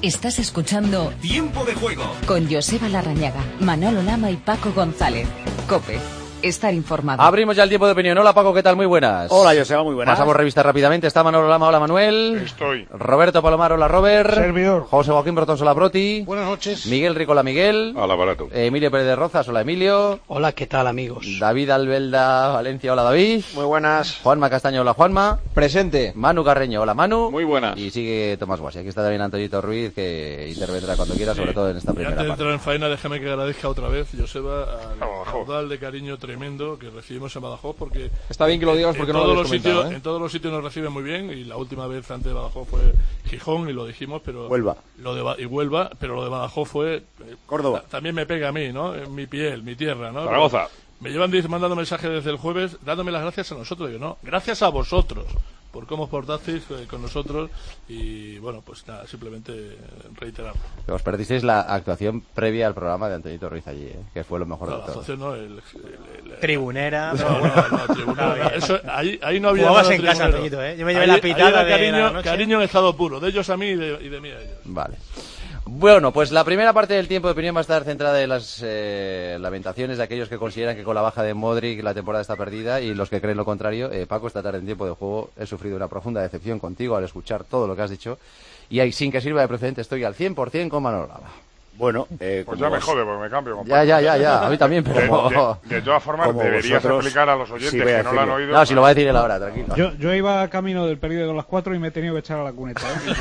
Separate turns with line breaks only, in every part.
Estás escuchando
Tiempo de Juego
con Joseba Larrañaga, Manolo Lama y Paco González. COPE. Estar informado.
Abrimos ya el tiempo de opinión. Hola Paco, ¿qué tal? Muy buenas.
Hola Joseba, muy buenas.
Pasamos revista rápidamente. Está Manolo Lama, hola Manuel.
Estoy.
Roberto Palomar, hola Robert.
Servidor.
José Joaquín Brotón, hola Broti.
Buenas noches.
Miguel Rico, hola Miguel.
Hola, barato.
Emilio Pérez de Rozas, hola Emilio.
Hola, ¿qué tal, amigos?
David Albelda Valencia, hola David.
Muy buenas.
Juanma Castaño, hola Juanma.
Presente.
Manu Carreño, hola Manu.
Muy buenas.
Y sigue Tomás Guasi. Aquí está también Antonito Ruiz, que intervendrá cuando quiera, sobre todo en esta primera
Antes de
parte.
entrar en faena, déjame que agradezca otra vez, Joseba, al caudal de cariño tremendo que recibimos en Badajoz, porque
Está bien que lo digas porque no lo habías comentado,
en todos los sitios nos reciben muy bien, y la última vez antes de Badajoz fue Gijón, y lo dijimos, pero
Huelva.
Huelva, pero lo de Badajoz fue
Córdoba.
También me pega a mí, ¿no? En mi piel, mi tierra, ¿no?
Zaragoza.
Me llevan mandando mensajes desde el jueves dándome las gracias a nosotros. Digo, no, gracias a vosotros por cómo os portasteis con nosotros, y bueno, pues nada, simplemente reiterarlo.
Os perdisteis la actuación previa al programa de Antonito Ruiz allí, que fue lo mejor
No,
de
la
todo.
actuación no,
Tribunera.
No, tribunera. Eso, ahí no había
Jugabas
nada
en casa,
tribunero.
Antoñito, ¿eh? Yo me llevé la pitada
ahí era
de la noche.
cariño en estado puro, de ellos a mí y de mí a ellos.
Vale. Bueno, pues la primera parte del tiempo de opinión va a estar centrada en las lamentaciones de aquellos que consideran que con la baja de Modric la temporada está perdida y los que creen lo contrario. Paco, esta tarde en tiempo de juego he sufrido una profunda decepción contigo al escuchar todo lo que has dicho, y ahí, sin que sirva de precedente, estoy al 100% con Manolo Lama.
Bueno,
Pues ya me jode, porque me cambio. Compadre.
Ya, a mí también, pero...
De todas formas,
Como
deberías
vosotros,
explicar a los oyentes
sí voy a
que no lo han
decirlo.
oído.
No, si lo va a decir él ahora, tranquilo.
Yo iba camino del periodo de las 4 y me he tenido que echar a la cuneta.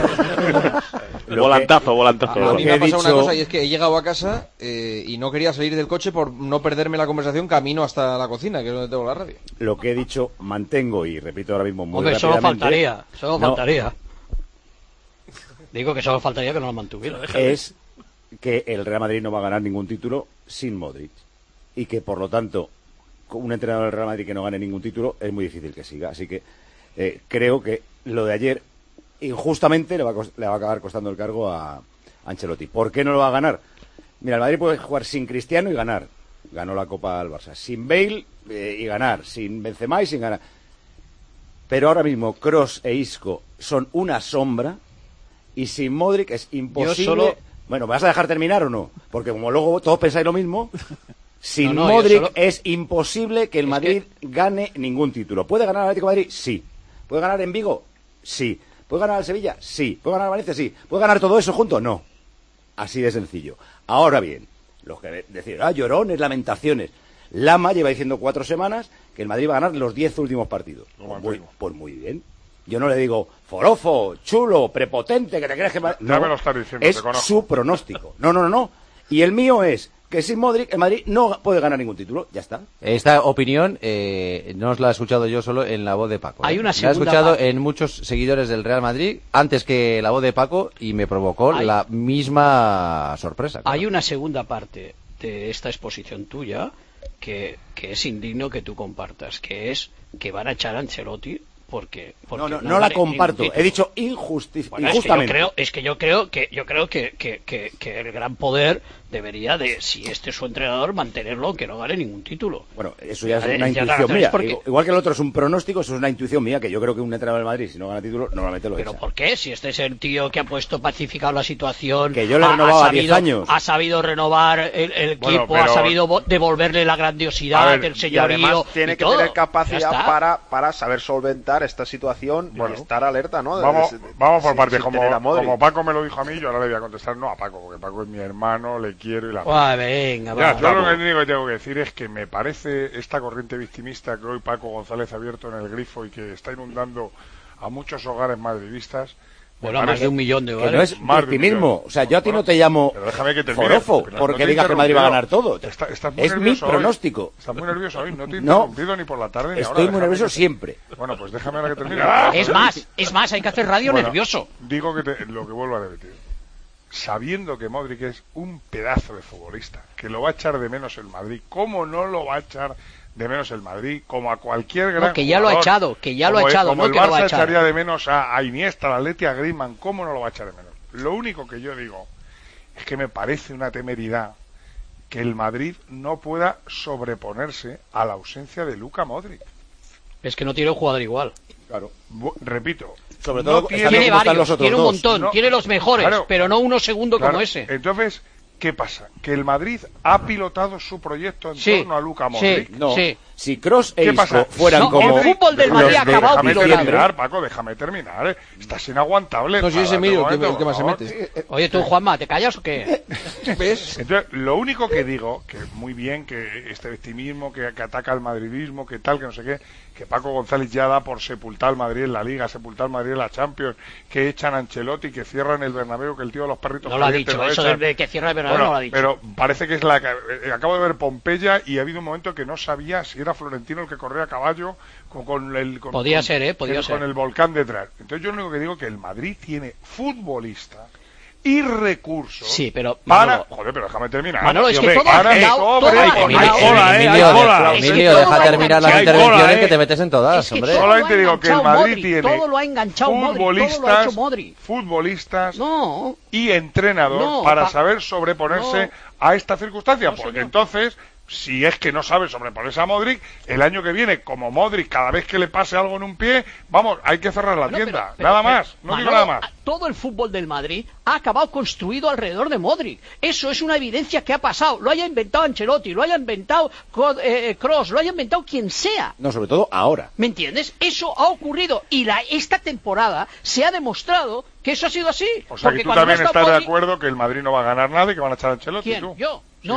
Volantazo.
A mí me ha pasado una
dicho-
cosa, y es que he llegado a casa y no quería salir del coche por no perderme la conversación camino hasta la cocina, que es donde tengo la radio.
Lo que he dicho mantengo y repito ahora mismo muy
Hombre, solo
rápidamente.
faltaría. Digo que solo faltaría que no lo mantuviera.
Es que el Real Madrid no va a ganar ningún título sin Modric, y que por lo tanto con un entrenador del Real Madrid que no gane ningún título es muy difícil que siga. Así que creo que lo de ayer injustamente le va a acabar costando el cargo a Ancelotti. ¿Por qué no lo va a ganar? Mira, el Madrid puede jugar sin Cristiano y ganar. Ganó la Copa al Barça. Sin Bale y ganar. Sin Benzema y sin ganar. Pero ahora mismo Kroos e Isco son una sombra, y sin Modric es imposible. Bueno, ¿me vas a dejar terminar o no? Porque como luego todos pensáis lo mismo, sin
No,
Modric es imposible que el Madrid gane ningún título. ¿Puede ganar al Atlético de Madrid? Sí. ¿Puede ganar en Vigo? Sí. ¿Puede ganar al Sevilla? Sí. ¿Puede ganar al Valencia? Sí. ¿Puede ganar todo eso junto? No. Así de sencillo. Ahora bien, los que decir, llorones, lamentaciones. Lama lleva diciendo 4 semanas que el Madrid va a ganar los 10 últimos partidos. Pues muy bien. Yo no le digo forofo, chulo, prepotente, que te crees que...
Ya me lo estás diciendo,
es
te conozco.
su pronóstico. No. Y el mío es que sin Modric el Madrid no puede ganar ningún título. Ya está.
Esta opinión no os la he escuchado yo solo en la voz de Paco.
Hay una
la he
segunda
escuchado
parte.
en muchos seguidores del Real Madrid antes que la voz de Paco, y me provocó la misma sorpresa. Claro.
Hay una segunda parte de esta exposición tuya que es indigno que tú compartas, que es que van a echar a Ancelotti porque
No la
gane
comparto.
ningún título.
He dicho
Bueno,
injustamente.
es que yo creo que el gran poder debería de, si este es su entrenador, mantenerlo aunque no gane ningún título.
Bueno, eso ya es
Vale,
una
ya
intuición
¿sabes
mía.
por qué?
Igual que el otro es un pronóstico, eso es una intuición mía, que yo creo que un entrenador del Madrid, si no gana título, normalmente lo
¿Pero
echa.
por qué? Si este es el tío que ha puesto pacificado la situación,
Que yo le renovaba 10 años.
ha sabido renovar el
Bueno,
equipo,
pero-
ha sabido devolverle la grandiosidad,
A ver,
el
y
Y
señorío.
además tiene
y
que
todo.
tener
Ya
capacidad
está.
para saber solventar esta situación
Bueno.
y estar alerta, ¿no?
Vamos por partes.
sin tener a Modric.
Como Paco me lo dijo a mí, yo ahora le voy a contestar no a Paco, porque Paco es mi hermano, le quiero y la...
Venga,
Ya,
va.
yo lo único que tengo que decir es que me parece esta corriente victimista que hoy Paco González ha abierto en el grifo y que está inundando a muchos hogares madridistas.
Bueno, más de 1 millón de
Que
hogares.
no es
Más de un
victimismo.
millón.
O sea, yo a ti no
Bueno,
te llamo
pero déjame que termine,
forofo
pero
porque
no te
digas que el Madrid va a ganar
interrumpido.
todo.
Estás muy
Es mi
nervioso hoy.
pronóstico.
Estás muy nervioso hoy, no te he
No.
interrumpido ni por la tarde ni ahora.
Estoy muy
déjame
nervioso
que-
siempre.
Bueno, pues déjame ahora que termine.
Es más, hay que hacer radio
Bueno,
nervioso.
Digo lo que vuelvo a repetir. Sabiendo que Modric es un pedazo de futbolista, que lo va a echar de menos el Madrid, ¿cómo no lo va a echar de menos el Madrid? Como a cualquier gran
No, que ya lo ha
jugador.
echado,
Como
no
el
que lo va a
Barça
echar.
echaría de menos a Iniesta, al Atleti, a Griezmann, ¿cómo no lo va a echar de menos? Lo único que yo digo es que me parece una temeridad que el Madrid no pueda sobreponerse a la ausencia de Luka Modric.
Es que no tiene un jugador igual.
Claro.
Repito.
Sobre todo,
tiene varios, tiene un montón, tiene los mejores,
claro,
pero no uno segundo como ese.
Entonces, ¿qué pasa? Que el Madrid ha pilotado su proyecto en torno a Luka Modric.
No. Si Kroos e Isco
fueran
como...
el fútbol del Madrid ha acabado
pilotado. Paco, déjame terminar. Estás inaguantable.
No, si ese Emilio el que más se mete.
Oye, tú, Juanma, ¿te callas o qué?
¿Ves?
Entonces, lo único que digo, que muy bien, que este victimismo, que ataca al madridismo, que tal, que no sé qué, que Paco González ya da por sepultar al Madrid en la Liga, sepultar al Madrid en la Champions, que echan a Ancelotti, que cierran el Bernabéu, que el tío de los perritos
no lo ha dicho, eso de que cierra el Bernabéu no lo ha dicho.
Pero parece que es acabo de ver Pompeya y ha habido un momento que no sabía si era Florentino el que corría a caballo con el...
Podía ser.
Con el volcán detrás. Entonces yo lo único que digo es que el Madrid tiene futbolistas y recursos.
Sí, pero
para... Joder, pero déjame terminar.
Manolo, es que todo ha
cola,
Emilio, deja terminar las intervenciones que te metes en todas, hombre.
Solamente digo que el Madrid tiene
todo lo ha enganchado
futbolistas y entrenador para saber sobreponerse a esta circunstancia, porque entonces... Si es que no sabe sobreponerse a Modric, el año que viene, como Modric, cada vez que le pase algo en un pie, vamos, hay que cerrar la tienda. Nada más, no digo nada más.
Todo el fútbol del Madrid ha acabado construido alrededor de Modric. Eso es una evidencia que ha pasado. Lo haya inventado Ancelotti, lo haya inventado Kroos, lo haya inventado quien sea.
No, sobre todo ahora.
¿Me entiendes? Eso ha ocurrido y esta temporada se ha demostrado que eso ha sido así.
O sea, que tú también estás de acuerdo que el Madrid no va a ganar nada y que van a echar a Ancelotti.
¿Quién?
¿Tú?
Yo. No,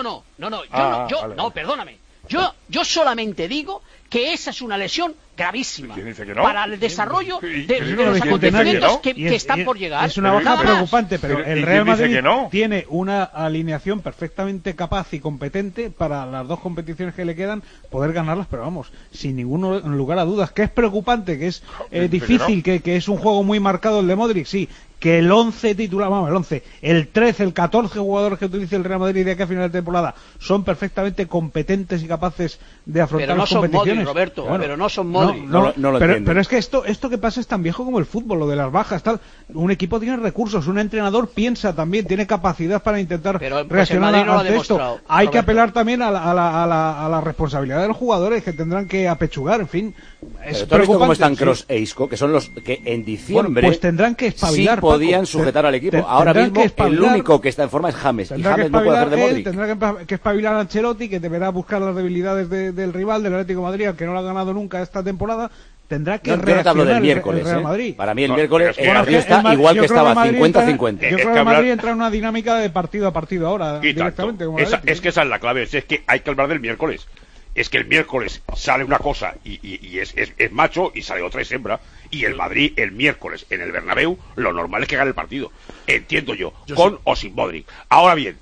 vale.
Perdóname. Yo solamente digo que esa es una lesión gravísima para el desarrollo de los acontecimientos que están por llegar.
Es una baja preocupante, pero el Real Madrid
no
tiene una alineación perfectamente capaz y competente para las dos competiciones que le quedan poder ganarlas, pero vamos, sin ningún lugar a dudas. Que es preocupante, que es difícil, que es un juego muy marcado el de Modric, sí. Que el 11 titular, el 13, el 14 jugadores que utilice el Real Madrid de aquí a final de temporada son perfectamente competentes y capaces de afrontar las competiciones.
Modric, Roberto,
bueno,
pero no son Modric.
Pero es que esto que pasa es tan viejo como el fútbol, lo de las bajas, tal. Un equipo tiene recursos, un entrenador piensa también, tiene capacidad para intentar reaccionar ante esto. Hay que apelar también a la responsabilidad de los jugadores que tendrán que apechugar, en fin. Es
preocupante. Como están Kroos e Isco, que son los que en diciembre
pues tendrán que espabilar.
Sí podían sujetar al equipo. Ahora mismo el único que está en forma es James. Y James no puede hacer de Modric.
Tendrá que espabilar a Ancelotti, que deberá buscar las debilidades del rival, del Atlético de Madrid, que no lo ha ganado nunca esta temporada. Tendrá que reaccionar
del miércoles,
el Real Madrid.
Para mí el miércoles el Madrid está igual que estaba, 50-50.
Yo creo que el Madrid entra en una dinámica de partido a partido ahora, directamente. Como
es que esa es la clave, es que hay que hablar del miércoles. Es que el miércoles sale una cosa y es macho y sale otra es hembra. Y el Madrid el miércoles en el Bernabéu lo normal es que gane el partido. Entiendo yo con o sin Modric. Ahora bien,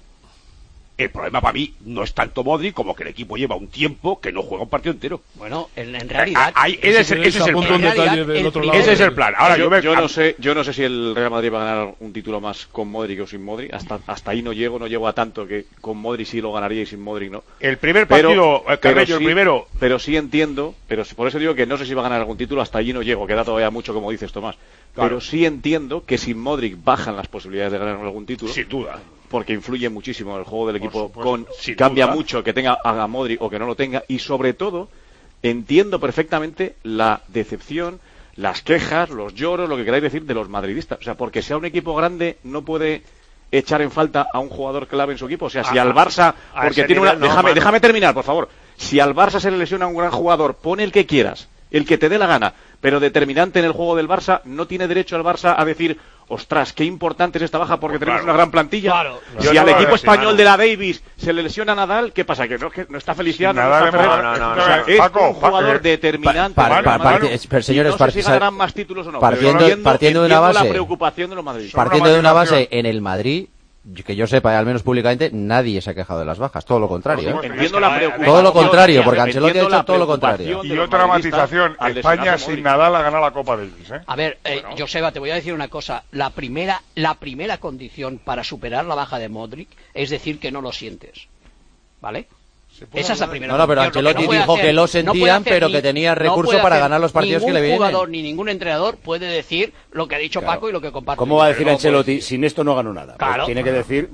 el problema para mí no es tanto Modric como que el equipo lleva un tiempo que no juega un partido entero.
Bueno, en realidad...
Ese es el plan. Ese es el plan. Ahora,
yo no sé si el Real Madrid va a ganar un título más con Modric o sin Modric. Hasta ahí no llego a tanto que con Modric sí lo ganaría y sin Modric no.
El primer partido, Carrillo, el primero...
Pero sí entiendo, por eso digo que no sé si va a ganar algún título, hasta allí no llego, queda todavía mucho como dices, Tomás. Claro. Pero sí entiendo que sin Modric bajan las posibilidades de ganar algún título.
Sin duda.
Porque influye muchísimo en el juego del equipo, cambia mucho que tenga a Modric o que no lo tenga, y sobre todo entiendo perfectamente la decepción, las quejas, los lloros, lo que queráis decir de los madridistas. O sea, porque sea un equipo grande no puede echar en falta a un jugador clave en su equipo. O sea, si al Barça, porque tiene una... Déjame terminar, por favor. Si al Barça se le lesiona un gran jugador, pone el que quieras, el que te dé la gana, pero determinante en el juego del Barça, no tiene derecho el Barça a decir, ostras, qué importante es esta baja porque tenemos una gran plantilla.
Claro.
Si al equipo español de la Davis se le lesiona Nadal, ¿qué pasa? Que no está Feliciano, no está Ferrer. O sea, es un jugador determinante.
Señores,
no sé si ganarán más títulos o no.
Partiendo de una base,
la preocupación de los madridistas.
Partiendo de una base, en el Madrid, que yo sepa, al menos públicamente, nadie se ha quejado de las bajas, todo lo contrario.
Entiendo la preocupación.
Todo lo contrario, porque Ancelotti ha hecho todo lo contrario.
Y otra matización, España sin Nadal ha ganado la Copa Davis, ¿eh?
A ver, Joseba, te voy a decir una cosa. La primera condición para superar la baja de Modric es decir que no lo sientes, ¿vale? Esa es la primera.
No, pero Ancelotti dijo que lo sentían, pero que tenían recursos para ganar los partidos que le vienen.
Ningún jugador ni ningún entrenador puede decir lo que ha dicho Paco y lo que comparte.
¿Cómo va a decir Ancelotti, sin esto no gano nada?
Claro.
Pues tiene que decir,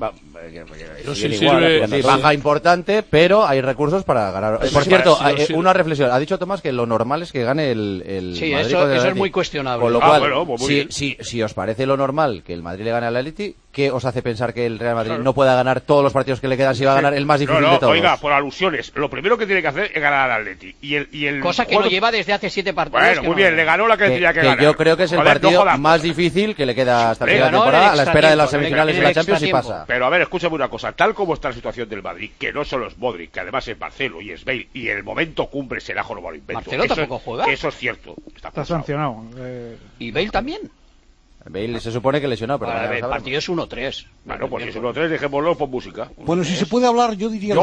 baja importante, pero hay recursos para ganar. Por cierto, una reflexión. Ha dicho Tomás que lo normal es que gane el
sí,
Madrid.
Eso es muy cuestionable.
Con lo cual, si os parece lo normal que el Madrid le gane al Atleti, ¿qué os hace pensar que el Real Madrid no pueda ganar todos los partidos que le quedan si va a ganar el más difícil de todos?
Oiga, por alusiones, lo primero que tiene que hacer es ganar al Atleti.
Cosa que no lleva desde hace 7 partidos.
Bueno, muy bien, le ganó la que tenía que ganar.
Yo creo que es el partido más difícil que le queda hasta el final de temporada, a la espera de las semifinales de la Champions y pasa.
Pero a ver, escúchame una cosa, tal como está la situación del Madrid, que no solo es Modric, que además es Marcelo y es Bale, y el momento cumbre será Jorobado Invento.
Marcelo tampoco juega.
Eso es cierto.
Está sancionado.
¿Y Bale también?
Bale se supone que lesionado, pero
el partido es 1-3.
Bueno, pues si es 1-3, dejémoslo por música.
Bueno, si se puede hablar, yo diría...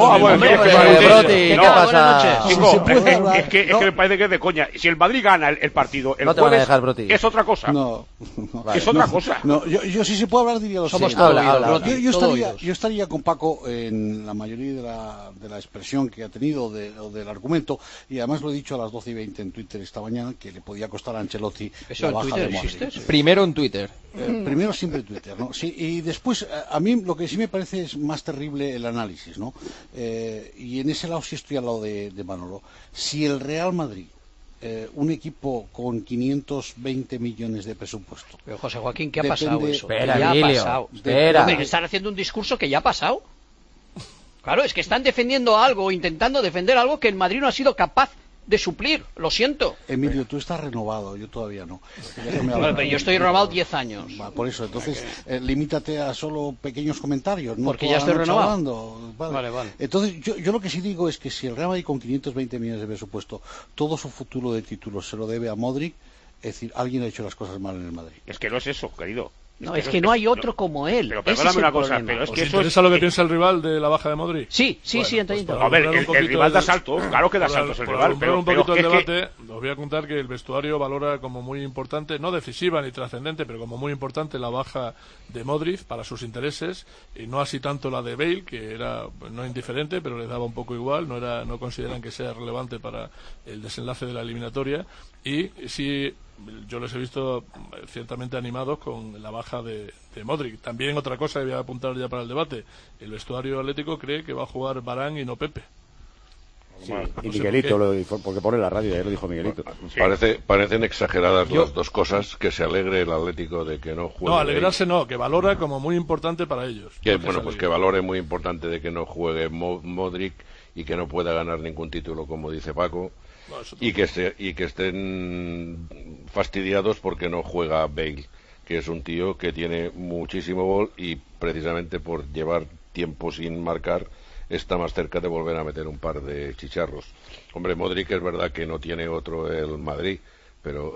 ¿qué pasa?
Es que me parece que es de coña. Si el Madrid gana el partido el jueves, es otra cosa.
No.
Es otra cosa.
No, yo si se puede hablar, diría lo siguiente. Yo estaría con Paco en la mayoría de la expresión que ha tenido o del argumento, y además lo he dicho a las 12:20 en Twitter esta mañana, que le podía costar a Ancelotti la baja de Modric.
Primero en Twitter.
Primero siempre Twitter, ¿no? Sí, y después, a mí lo que sí me parece es más terrible el análisis, ¿no? Y en ese lado sí estoy al lado de Manolo. Si el Real Madrid, un equipo con 520 millones de presupuesto...
Pero José Joaquín, ¿qué ha pasado eso?
Espera, Emilio, espera.
Están haciendo un discurso que ya ha pasado. Claro, es que están defendiendo algo, intentando defender algo que el Madrid no ha sido capaz de suplir, lo siento.
Emilio, tú estás renovado, yo todavía no.
Bueno, pero yo estoy renovado 10 años.
Por eso, entonces, limítate a solo pequeños comentarios. No
porque ya estoy renovado.
Vale. Entonces, yo lo que sí digo es que si el Real Madrid con 520 millones de presupuesto, todo su futuro de títulos se lo debe a Modric, es decir, alguien ha hecho las cosas mal en el Madrid.
Es que no es eso, querido.
No, es que no hay otro como él.
Pero perdóname una cosa, pero es que eso
¿interesa lo que piensa el rival de la baja de Modric?
Sí, entiendo.
A ver, el rival da saltos, claro que da saltos el rival,
pero un poquito el debate, os voy a contar que el vestuario valora como muy importante, no decisiva ni trascendente, pero como muy importante la baja de Modric para sus intereses, y no así tanto la de Bale, que era no indiferente, pero les daba un poco igual, no consideran que sea relevante para el desenlace de la eliminatoria, y sí, yo les he visto ciertamente animados con la baja de Modric. También otra cosa que voy a apuntar ya para el debate, el vestuario atlético cree que va a jugar Varane y no Pepe.
Sí, y Miguelito, porque pone la radio, ya lo dijo Miguelito.
Sí. Parecen exageradas las dos cosas, que se alegre el Atlético de que no juegue.
No, alegrarse no, que valora como muy importante para ellos.
Pues que valore muy importante de que no juegue Modric y que no pueda ganar ningún título, como dice Paco. No, y que estén fastidiados porque no juega Bale, que es un tío que tiene muchísimo gol y precisamente por llevar tiempo sin marcar está más cerca de volver a meter un par de chicharros. Hombre, Modric es verdad que no tiene otro el Madrid, pero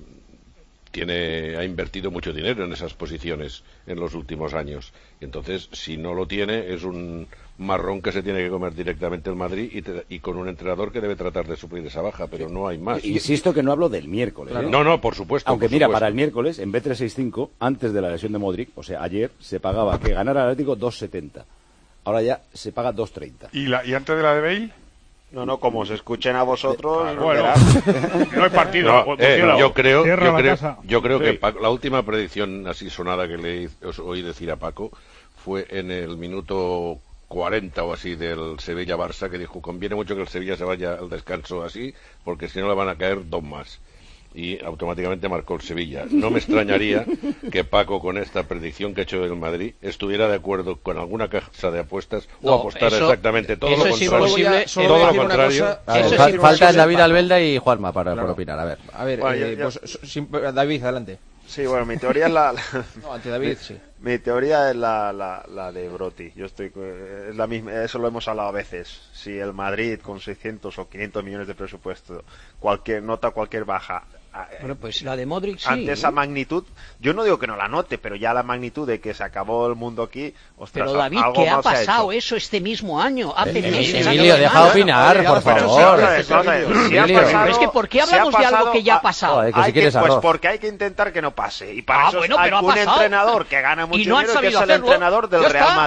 ha invertido mucho dinero en esas posiciones en los últimos años. Y entonces, si no lo tiene, es un marrón que se tiene que comer directamente el Madrid y con un entrenador que debe tratar de suplir esa baja, pero no hay más.
Insisto que no hablo del miércoles.
Claro. No, por supuesto.
Aunque para el miércoles, en B365, antes de la lesión de Modric, o sea, ayer, se pagaba que ganara el Atlético 2,70. Ahora ya se paga 2,30.
¿Y antes de la de Bale?
No, como se escuchen a vosotros,
no hay partido.
Yo creo que la última predicción así sonada que os oí decir a Paco fue en el minuto 40 o así del Sevilla-Barça, que dijo: conviene mucho que el Sevilla se vaya al descanso así, porque si no le van a caer 2 más. Y automáticamente marcó el Sevilla. No me extrañaría que Paco, con esta predicción que ha hecho del Madrid, estuviera de acuerdo con alguna casa de apuestas o apostara exactamente todo lo contrario.
Falta David Albelda y Juanma para opinar.
A ver, David, adelante.
Sí, bueno, mi teoría es la...
No, ante David, sí.
Mi teoría es la de Brotti. Es la misma, eso lo hemos hablado a veces. Si el Madrid con 600 o 500 millones de presupuesto, cualquier baja...
Bueno, pues la de Modric sí.
Ante esa magnitud, yo no digo que no la note, pero ya la magnitud de que se acabó el mundo aquí, ostras,
pero David, ¿qué ha pasado eso este mismo año? Hace meses.
Emilio, deja opinar, por favor.
Pero es que ¿por qué hablamos de algo que ya ha pasado?
Pues porque hay que intentar que no pase. Y para eso hay un entrenador que gana mucho dinero, que es el entrenador del Real Madrid.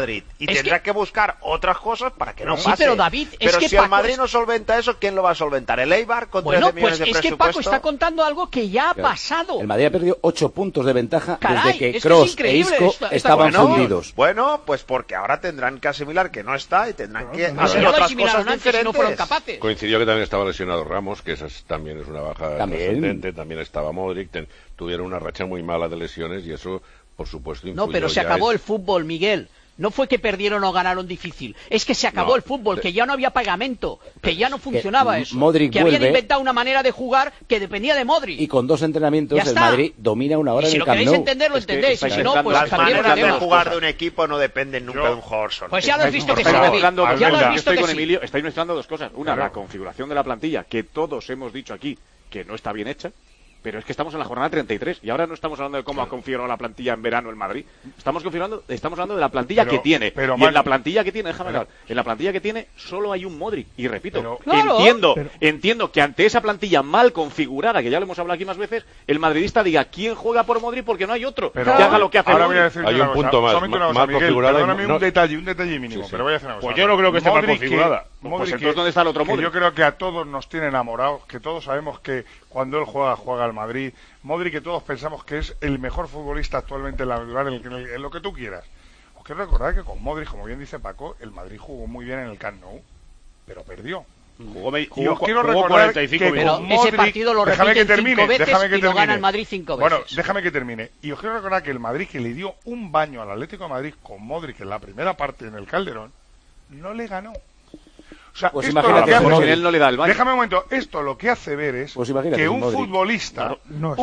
y tendrá que buscar otras cosas para que no pase.
Sí, pero David,
pero
que
si
Paco
el Madrid no solventa eso, ¿quién lo va a solventar? ¿El Eibar con 13 millones de presupuesto?
Es que Paco está contando algo que ya ha pasado.
El Madrid ha perdido 8 puntos de ventaja desde que Kroos e Isco estaban fundidos.
Bueno, pues porque ahora tendrán que asimilar que no está y tendrán que hacer otras cosas diferentes.
No fueron capaces.
Coincidió que también estaba lesionado Ramos, que esa también es una baja trascendente. También estaba Modric. Tuvieron una racha muy mala de lesiones y eso, por supuesto, influyó.
No, pero se acabó el fútbol, Miguel. No fue que perdieron o ganaron difícil, es que se acabó el fútbol, que ya no había pagamento, que ya no funcionaba eso, que habían inventado una manera de jugar que dependía de Modric.
Y con 2 entrenamientos el Madrid domina una hora en el Camp Nou.
Si lo queréis entender, lo entendéis, y si no, pues
las maneras de jugar de un equipo no dependen nunca de un jugador solo.
Pues ya lo has visto que sí,
ya lo has visto que sí. Estáis mezclando dos cosas. Una, la configuración de la plantilla, que todos hemos dicho aquí que no está bien hecha. Pero es que estamos en la jornada 33 y ahora no estamos hablando de cómo ha configurado la plantilla en verano el Madrid. Estamos hablando de la plantilla que tiene. Y en la plantilla que tiene, en la plantilla que tiene solo hay un Modric. Y repito, entiendo que ante esa plantilla mal configurada, que ya lo hemos hablado aquí más veces, el madridista diga quién juega por Modric porque no hay otro que haga lo que hace
ahora
Modric.
Voy a decir
hay un punto más configurado.
Perdóname un detalle mínimo, pero voy a hacer una cosa.
Pues yo no creo que esté mal configurada.
Pues entonces, ¿dónde está el otro Modric?
Yo creo que a todos nos tiene enamorados, que todos sabemos que cuando él juega al Madrid. Modric, que todos pensamos que es el mejor futbolista actualmente en lo que tú quieras. Os quiero recordar que con Modric, como bien dice Paco, el Madrid jugó muy bien en el Camp Nou, pero perdió. Jugó
45
minutos. Pero ese partido lo repiten 5 veces y lo gana el Madrid 5 veces.
Bueno, déjame que termine. Y os quiero recordar que el Madrid, que le dio un baño al Atlético de Madrid con Modric en la primera parte en el Calderón, no le ganó. O sea,
pues
esto lo que hace,
él no le da el baño.
Déjame un momento, esto lo que hace ver es que un futbolista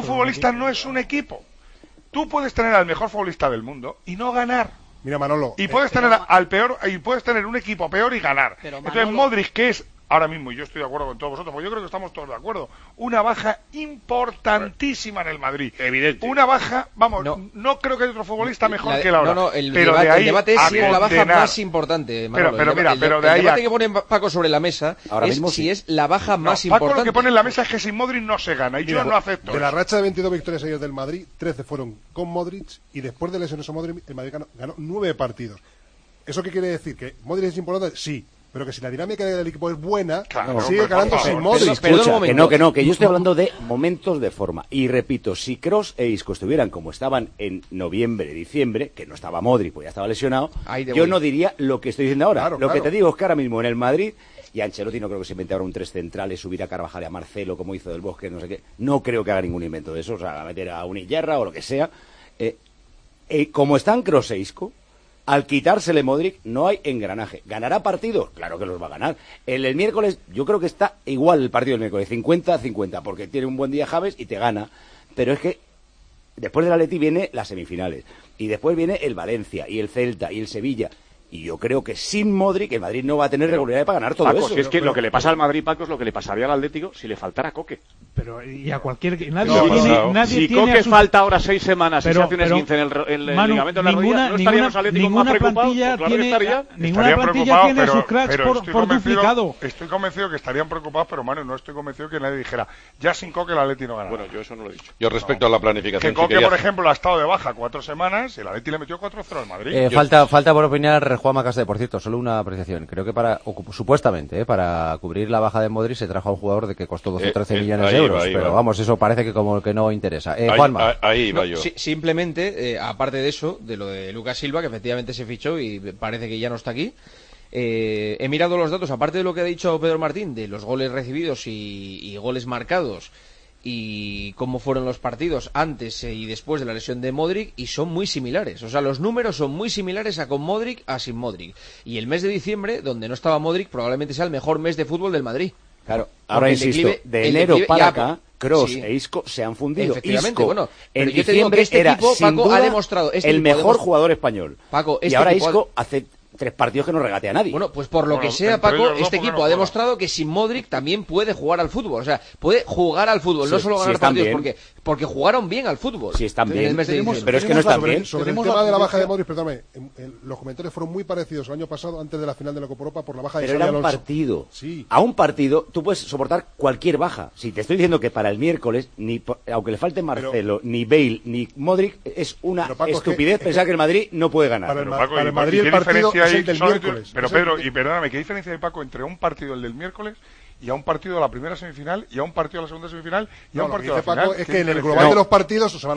no es un equipo. Tú puedes tener al mejor futbolista del mundo y no ganar.
Mira, Manolo.
Y puedes tener al peor, y puedes tener un equipo peor y ganar. Entonces Modric, que es ahora mismo, y yo estoy de acuerdo con todos vosotros, porque yo creo que estamos todos de acuerdo, una baja importantísima en el Madrid.
Evidente.
Una baja, vamos, no creo que haya otro futbolista mejor que él ahora.
El debate es si es la baja más importante, Manolo.
Pero de ahí
el debate que pone Paco sobre la mesa es si es la baja más importante.
Paco lo que pone en la mesa es que sin Modric no se gana, y yo no acepto.
De la racha de 22 victorias seguidas del Madrid, 13 fueron con Modric, y después de lesiones a Modric, el Madrid ganó 9 partidos. ¿Eso qué quiere decir? ¿Que Modric es importante? Sí. Pero que si la dinámica del equipo es buena, sigue ganando sin Modric.
Escucha, que yo estoy hablando de momentos de forma. Y repito, si Kroos e Isco estuvieran como estaban en noviembre, diciembre, que no estaba Modric, pues ya estaba lesionado, yo no diría lo que estoy diciendo ahora. Lo que te digo es que ahora mismo en el Madrid, y Ancelotti no creo que se invente ahora un 3 centrales, subir a Carvajal y a Marcelo, como hizo Del Bosque, no sé qué. No creo que haga ningún invento de eso, o sea, a meter a Unillerra o lo que sea. Como están Kroos e Isco, al quitársele Modric no hay engranaje. ¿Ganará partidos? Claro que los va a ganar. El miércoles yo creo que está igual el partido del miércoles, 50-50, porque tiene un buen día Javes y te gana. Pero es que después del Atleti viene las semifinales, y después viene el Valencia, y el Celta, y el Sevilla. Y yo creo que sin Modric el Madrid no va a tener regularidad para ganar todo
Paco,
eso.
Si es que lo que le pasa al Madrid, Paco, es lo que le pasaría al Atlético si le faltara Coque.
Pero y a cualquier...
Nadie si Coque falta ahora 6 semanas y se hace un esguince en el ligamento de la rodilla, ¿no estarían los Atléticos más preocupados?
Ninguna plantilla tiene sus cracks por duplicado.
Estoy convencido que estarían preocupados, pero Manu, no estoy convencido que nadie dijera, ya sin Coque el Atleti no gana.
Bueno, yo eso no lo he dicho.
Yo respecto a la planificación...
Que Coque, por ejemplo, ha estado de baja 4 semanas y el Atleti le metió 4-0 al Madrid.
Falta por opinar Juanma Castaño, por cierto. Solo una apreciación. Creo que supuestamente, para cubrir la baja de Modric se trajo a un jugador de que costó 12 o 13 millones de euros. Pero vamos, eso parece que como que no interesa. Juanma.
Ahí va yo.
Simplemente, aparte de eso, de lo de Lucas Silva, que efectivamente se fichó y parece que ya no está aquí, he mirado los datos, aparte de lo que ha dicho Pedro Martín, de los goles recibidos y goles marcados, y cómo fueron los partidos antes y después de la lesión de Modric, y son muy similares. O sea, los números son muy similares a con Modric a sin Modric. Y el mes de diciembre, donde no estaba Modric, probablemente sea el mejor mes de fútbol del Madrid.
Claro, ahora insisto, de enero para acá, Kroos e Isco se han fundido.
Efectivamente,
Isco,
bueno,
en
yo te digo que este equipo, Paco, ha demostrado...
el mejor jugador español.
Paco,
y ahora Isco hace 3 partidos que no regatea a nadie.
Bueno, pues por lo que sea, Paco, este equipo ha demostrado que sin Modric también puede jugar al fútbol. O sea, puede jugar al fútbol, no solo ganar partidos, porque Porque jugaron bien al fútbol.
Sí, están bien. Pero es que no están bien.
Sobre el tema de la baja de Modric, perdóname, los comentarios fueron muy parecidos el año pasado, antes de la final de la Copa Europa, por la baja de Xabi Alonso.
Pero era un partido.
Sí.
A un partido tú puedes soportar cualquier baja. Si te estoy diciendo que para el miércoles, aunque le falte Marcelo, ni Bale, ni Modric, es una estupidez pensar que el Madrid no puede ganar.
Para el Madrid el partido es el del miércoles.
Pero Pedro, y perdóname, ¿qué diferencia hay, Paco, entre un partido, el del miércoles, y a un partido de la primera semifinal, y a un partido de la segunda semifinal, y a un partido de la final?
Es que en el global de los partidos se van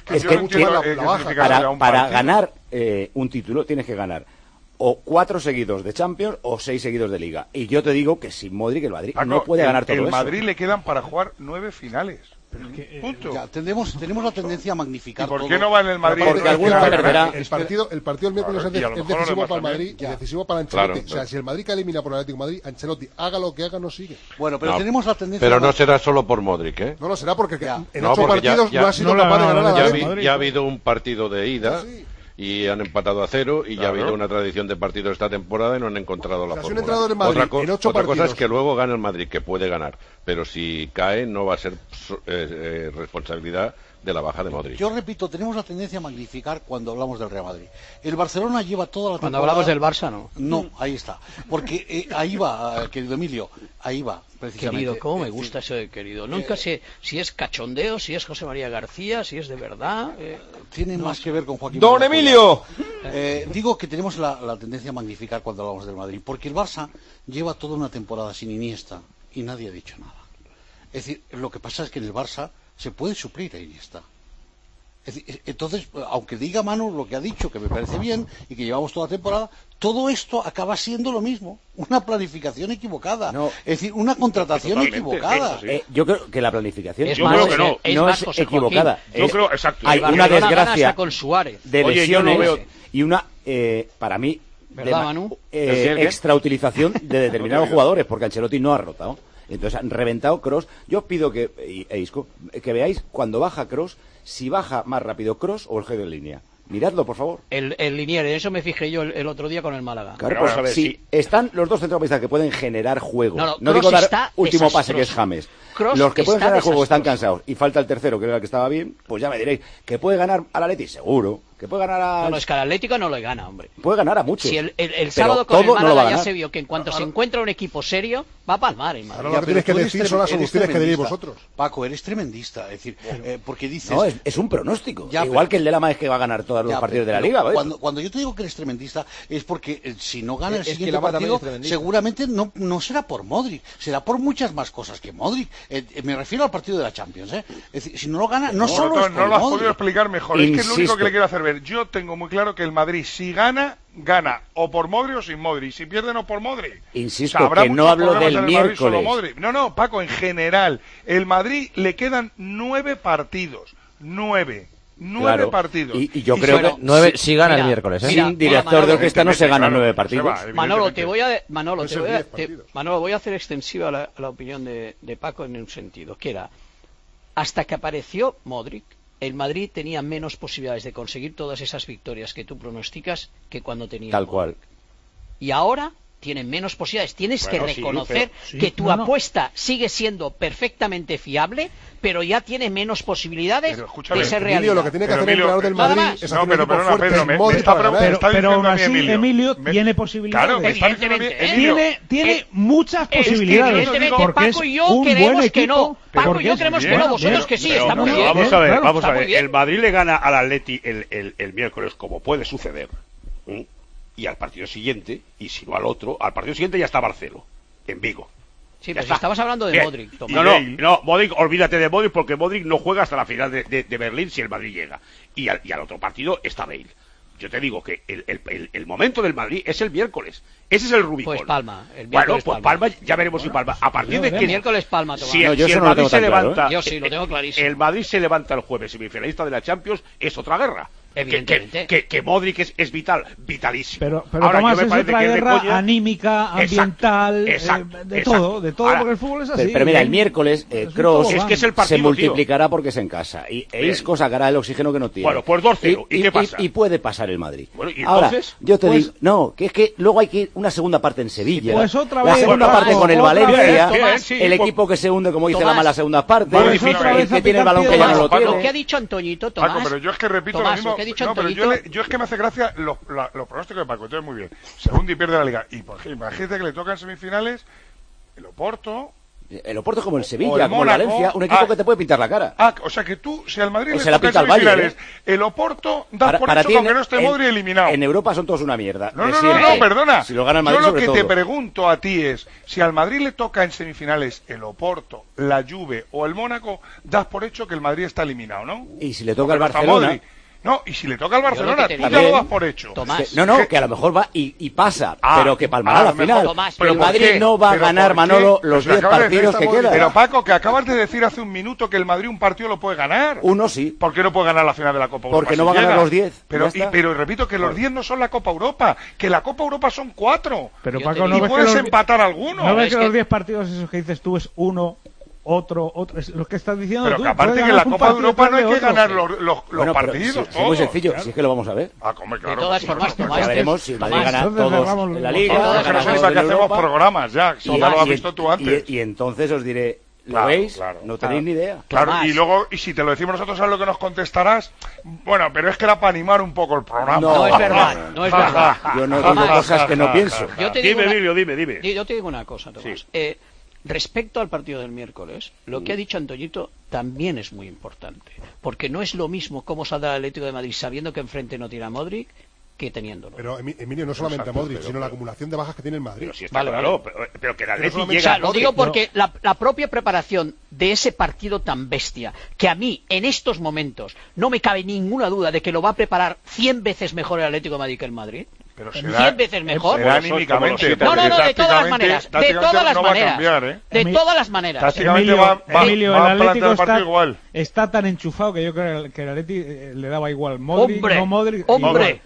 a
baja. Para ganar un título tienes que ganar o 4 seguidos de Champions o 6 seguidos de Liga. Y yo te digo que sin Modric el Madrid no puede ganar todo eso.
El Madrid le quedan para jugar 9 finales. Punto.
Ya, tenemos la tendencia a magnificar.
¿Y por qué no va en el Madrid?
Porque alguna perderá.
El partido del miércoles es decisivo para el Madrid y decisivo para Ancelotti. O sea, si el Madrid elimina por el Atlético de Madrid, Ancelotti haga lo que haga, no sigue.
Bueno, pero tenemos la tendencia.
Pero no será solo por Modric, ¿eh?
No, será porque en 8 partidos no ha sido capaz de ganar a Madrid.
Ya ha habido un partido de ida. Y han empatado a 0 y ya ha habido una tradición de partidos esta temporada y no han encontrado la fórmula. Otra cosa es que luego gane el Madrid, que puede ganar, pero si cae no va a ser responsabilidad de la baja de Modric.
Yo repito, tenemos la tendencia a magnificar cuando hablamos del Real Madrid. El Barcelona lleva toda la temporada...
Cuando hablamos del Barça, no.
No, ahí está. Porque ahí va, querido Emilio, ahí va, precisamente.
Querido, cómo me gusta eso de querido. Nunca sé si es cachondeo, si es José María García, si es de verdad.
Tiene más que ver con Joaquín.
¡Don Emilio!
Digo que tenemos la tendencia a magnificar cuando hablamos del Madrid, porque el Barça lleva toda una temporada sin Iniesta y nadie ha dicho nada. Es decir, lo que pasa es que en el Barça se puede suplir a Iniesta. Entonces, aunque diga Manu lo que ha dicho, que me parece bien, y que llevamos toda la temporada, todo esto acaba siendo lo mismo, una planificación equivocada, es decir, una contratación equivocada.
Yo creo que la planificación
no
es equivocada.
Yo creo, exacto.
Hay una desgracia
con Suárez.
De lesiones y una, para mí, extrautilización de determinados jugadores, porque Ancelotti no ha rotado. Entonces han reventado Kroos. Yo os pido que veáis cuando baja Kroos, si baja más rápido Kroos o el G de línea. Miradlo, por favor.
El Linier, eso me fijé yo el otro día con el Málaga.
Claro, pues, a ver, si están los dos centrocampistas que pueden generar juego. No digo dar último pase, que es James. Los que pueden generar juego están cansados. Y falta el tercero, que era el que estaba bien. Pues ya me diréis, ¿que puede ganar al Atleti? Seguro. ¿Que puede ganar a...?
No, es que al Atlético no le gana, hombre.
Puede ganar a muchos.
Si el sábado con el Málaga ya se vio que en cuanto se encuentra un equipo serio, va a palmar el Málaga.
Ahora lo que tienes que decir son las soluciones que diréis vosotros.
Paco, eres tremendista. Es decir, porque dices...
No, es un pronóstico. Igual que el de la es que va a ganar todos los partidos de la Liga.
Cuando yo te digo que eres tremendista, es porque si no gana el siguiente partido, seguramente no será por Modric. Será por muchas más cosas que Modric. Me refiero al partido de la Champions. Es decir, si no lo gana, no solo es por
no lo has podido explicar mejor. Es que es lo único que le quiero hacer ver. Yo tengo muy claro que el Madrid, si gana o por Modric o sin Modric. Si pierde, no por Modric.
Insisto, que no hablo del miércoles.
No, Paco, en general. El Madrid le quedan 9 partidos. 9 partidos.
Y yo creo que 9 si gana el miércoles.
Sin director de orquesta no se ganan 9 partidos.
Manolo, voy a hacer extensiva la opinión de Paco en un sentido, que era, hasta que apareció Modric, el Madrid tenía menos posibilidades de conseguir todas esas victorias que tú pronosticas que cuando tenía
tal cual.
Y ahora tienen menos posibilidades. Tienes que reconocer que tu apuesta sigue siendo perfectamente fiable, pero ya tiene menos posibilidades de ser realidad.
Lo que tiene que hacer el entrenador del Madrid es hacer un equipo fuerte.
Pero aún así, Emilio tiene posibilidades. Tiene muchas posibilidades.
Porque Paco y yo queremos que no. Paco y yo queremos que no. Vosotros que sí, está muy bien.
Vamos a ver. El Madrid le gana al Atleti el miércoles, como puede suceder. Y al partido siguiente, y si no al otro, al partido siguiente ya está Barceló, en Vigo.
Sí, pero si estabas hablando de Modric.
No, Modric, olvídate de Modric, porque Modric no juega hasta la final de Berlín si el Madrid llega. Y al otro partido está Bale. Yo te digo que el momento del Madrid es el miércoles. Ese es el Rubicón.
Pues Palma.
Bueno, pues Palma, ya veremos si Palma. A partir de que
el miércoles Palma.
Si el Madrid se levanta,
yo sí lo tengo clarísimo.
El Madrid se levanta el jueves semifinalista de la Champions, es otra guerra.
Evidentemente.
Que Modric es vitalísimo.
Pero
ahora,
Tomás,
yo me
es
parece
otra
que
guerra anímica, ambiental,
exacto,
de todo, ahora, porque el fútbol es así.
Pero mira, el miércoles Kroos
se
multiplicará porque es en casa y Isco sacará el oxígeno que no tiene.
Bueno, pues 2-0. ¿Y qué pasa?
Y puede pasar el Madrid.
Bueno, ¿y
ahora,
entonces?
yo te digo, no, que es que luego hay que ir una segunda parte en Sevilla.
Pues otra
la
vez,
segunda parte con el Valencia, el equipo que se hunde, como dice la mala segunda parte, el que tiene el balón que ya no lo tiene.
Lo que ha dicho Antoñito, Tomás.
Paco, pero yo es que repito lo mismo. No, pero yo es que me hace gracia los pronósticos de Paco. Entonces, muy bien. Segundo y pierde la Liga. Y por ejemplo, imagínate que le tocan semifinales el Oporto.
El Oporto como el Sevilla, como el Valencia, un equipo que te puede pintar la cara.
O sea que tú, si al Madrid le
toca
en semifinales, el Oporto das por hecho que aunque no esté Modric eliminado.
En Europa son todos una mierda.
No, perdona.
Si lo gana el Madrid,
yo lo que
sobre
te
todo.
pregunto a ti es, si al Madrid le toca en semifinales el Oporto, la Juve o el Mónaco, das por hecho que el Madrid está eliminado, ¿no?
Y si le toca al Barcelona...
No, y si le toca al Barcelona, tú ya lo das por hecho.
Tomás,
que a lo mejor va y pasa, pero que palmará la final.
Tomás,
pero el Madrid no va a ganar, Manolo, los 10 partidos que quedan.
Pero Paco, que acabas de decir hace un minuto que el Madrid un partido lo puede ganar.
Uno sí.
¿Por qué no puede ganar la final de la Copa Europa?
Porque no va a ganar los 10.
Pero repito que los 10 no son la Copa Europa, que la Copa Europa son 4.
Pero Paco,
y puedes empatar alguno.
¿No ves que los 10 partidos esos que dices tú es uno... Otro, es lo que estás diciendo
pero
tú.
Que aparte que en la Copa de Europa no hay que ganar los partidos.
Es muy sencillo, si es que lo vamos a ver.
Claro.
De todas formas, Tomás,
ya veremos si el Madrid gana todos en la Liga.
Que hacemos programas ya, si ya lo has visto tú antes.
Y entonces os diré, ¿lo veis? No tenéis ni idea.
Claro, y luego, y si te lo decimos nosotros, ¿sabes lo que nos contestarás? Bueno, pero es que era para animar un poco el programa.
No es verdad, no es verdad.
Yo no digo cosas que no pienso.
Dime.
Yo te digo una cosa, Tomás. Sí. Respecto al partido del miércoles, lo que ha dicho Antoñito también es muy importante, porque no es lo mismo cómo saldrá el Atlético de Madrid sabiendo que enfrente no tiene a Modric que teniéndolo.
Pero Emilio, no solamente a Modric, sino la acumulación de bajas que tiene el Madrid.
Pero si está claro, pero que el Atlético llega...
O sea, lo digo porque la propia preparación de ese partido tan bestia, que a mí, en estos momentos, no me cabe ninguna duda de que lo va a preparar 100 veces mejor el Atlético de Madrid que el Madrid.
Pero
100 veces mejor.
Será anímicamente.
No, de todas las maneras. De todas las maneras.
Cambiar,
De todas las maneras.
Emilio,
va
el Atlético
está
tan enchufado que yo creo que el Atlético le daba igual Modric, no Modric.
Hombre.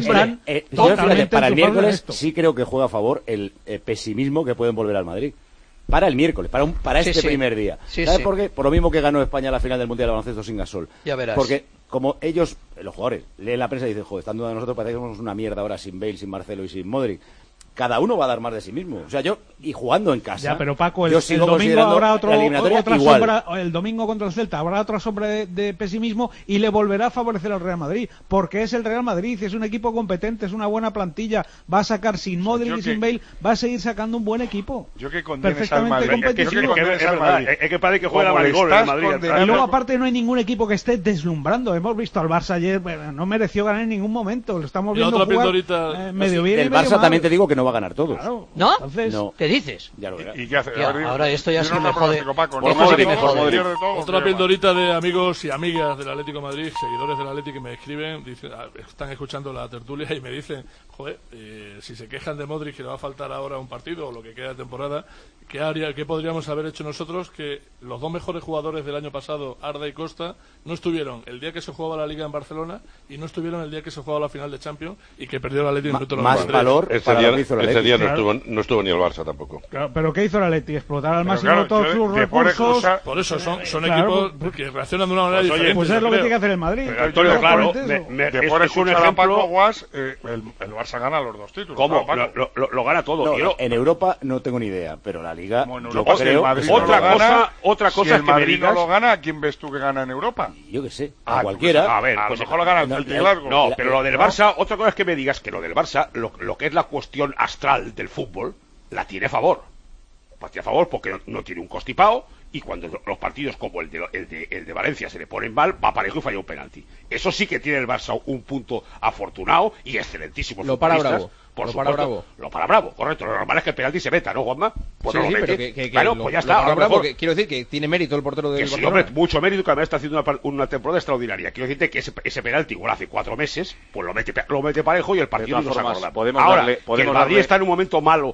Para el miércoles sí creo que juega a favor el pesimismo que pueden volver al Madrid. Para el miércoles, para este primer día. ¿Sabes por qué? Por lo mismo que ganó España la final del Mundial de Baloncesto sin Gasol.
Ya verás.
Porque como ellos, los jugadores, leen la prensa y dicen, joder, están dudando de nosotros, parece que somos una mierda ahora sin Bale, sin Marcelo y sin Modric. Cada uno va a dar más de sí mismo. O sea, y jugando en casa.
Ya, pero Paco,
yo sigo
el domingo habrá otra
igual.
sombra, el domingo contra el Celta habrá otra sombra de pesimismo y le volverá a favorecer al Real Madrid, porque es el Real Madrid, es un equipo competente, es una buena plantilla, va a sacar sin Modric y sin Bale, va a seguir sacando un buen equipo.
Yo que condenes al Madrid.
Es que parece que juega el Madrid.
Y luego aparte no hay ningún equipo que esté deslumbrando. Hemos visto al Barça ayer, no mereció ganar en ningún momento, lo estamos viendo jugar medio bien.
El Barça también te digo que no va a ganar todos.
Claro.
¿No?
Entonces,
¿Qué dices?
Ya lo verás.
¿Y qué hace?
Ahora esto ya se me jode.
Otra pildorita de amigos y amigas del Atlético de Madrid, seguidores del Atlético que me escriben, dicen, están escuchando la tertulia y me dicen, joder, si se quejan de Modric que le va a faltar ahora un partido o lo que queda de temporada, ¿qué podríamos haber hecho nosotros? Que los dos mejores jugadores del año pasado, Arda y Costa, no estuvieron el día que se jugaba la Liga en Barcelona y no estuvieron el día que se jugaba la final de Champions y que perdió el Atlético en minuto
más valor para lo que hizo el
Ese día no estuvo ni el Barça tampoco.
Claro, pero ¿qué hizo el Atleti? Explotar al máximo todos sus recursos.
Por eso son equipos que reaccionan de una manera diferente.
Pues es lo que tiene que hacer el Madrid.
Antonio, claro,
es un ejemplo. Guas, el Barça gana los dos títulos.
¿Cómo? Lo gana todo.
En Europa no tengo ni idea, pero la Liga...
Otra cosa es que el Madrid no lo gana, ¿a quién ves tú que gana en Europa?
Yo que sé, a cualquiera.
Pues, a ver,
a lo mejor lo gana el Celta y Glasgow.
No, pero lo del Barça, otra cosa es que me digas que lo del Barça, lo que es la cuestión astral del fútbol, la tiene a favor. La tiene a favor porque no tiene un constipado y cuando los partidos como el de Valencia se le ponen mal, va parejo y falla un penalti. Eso sí que tiene el Barça un punto afortunado y excelentísimo.
Lo para Bravo.
Por supuesto,
Bravo.
Lo para Bravo, correcto. Lo normal es que el penalti se meta, ¿no, Juanma? Pues
sí,
no lo mete.
Pero
bueno, pues ya está.
Bravo, quiero decir que tiene mérito el portero del Barcelona.
Hombre, mucho mérito, que además está haciendo una temporada extraordinaria. Quiero decirte que ese penalti, igual hace 4 meses, pues lo mete parejo y el partido no se acorda. Ahora, que el Madrid está en un momento malo,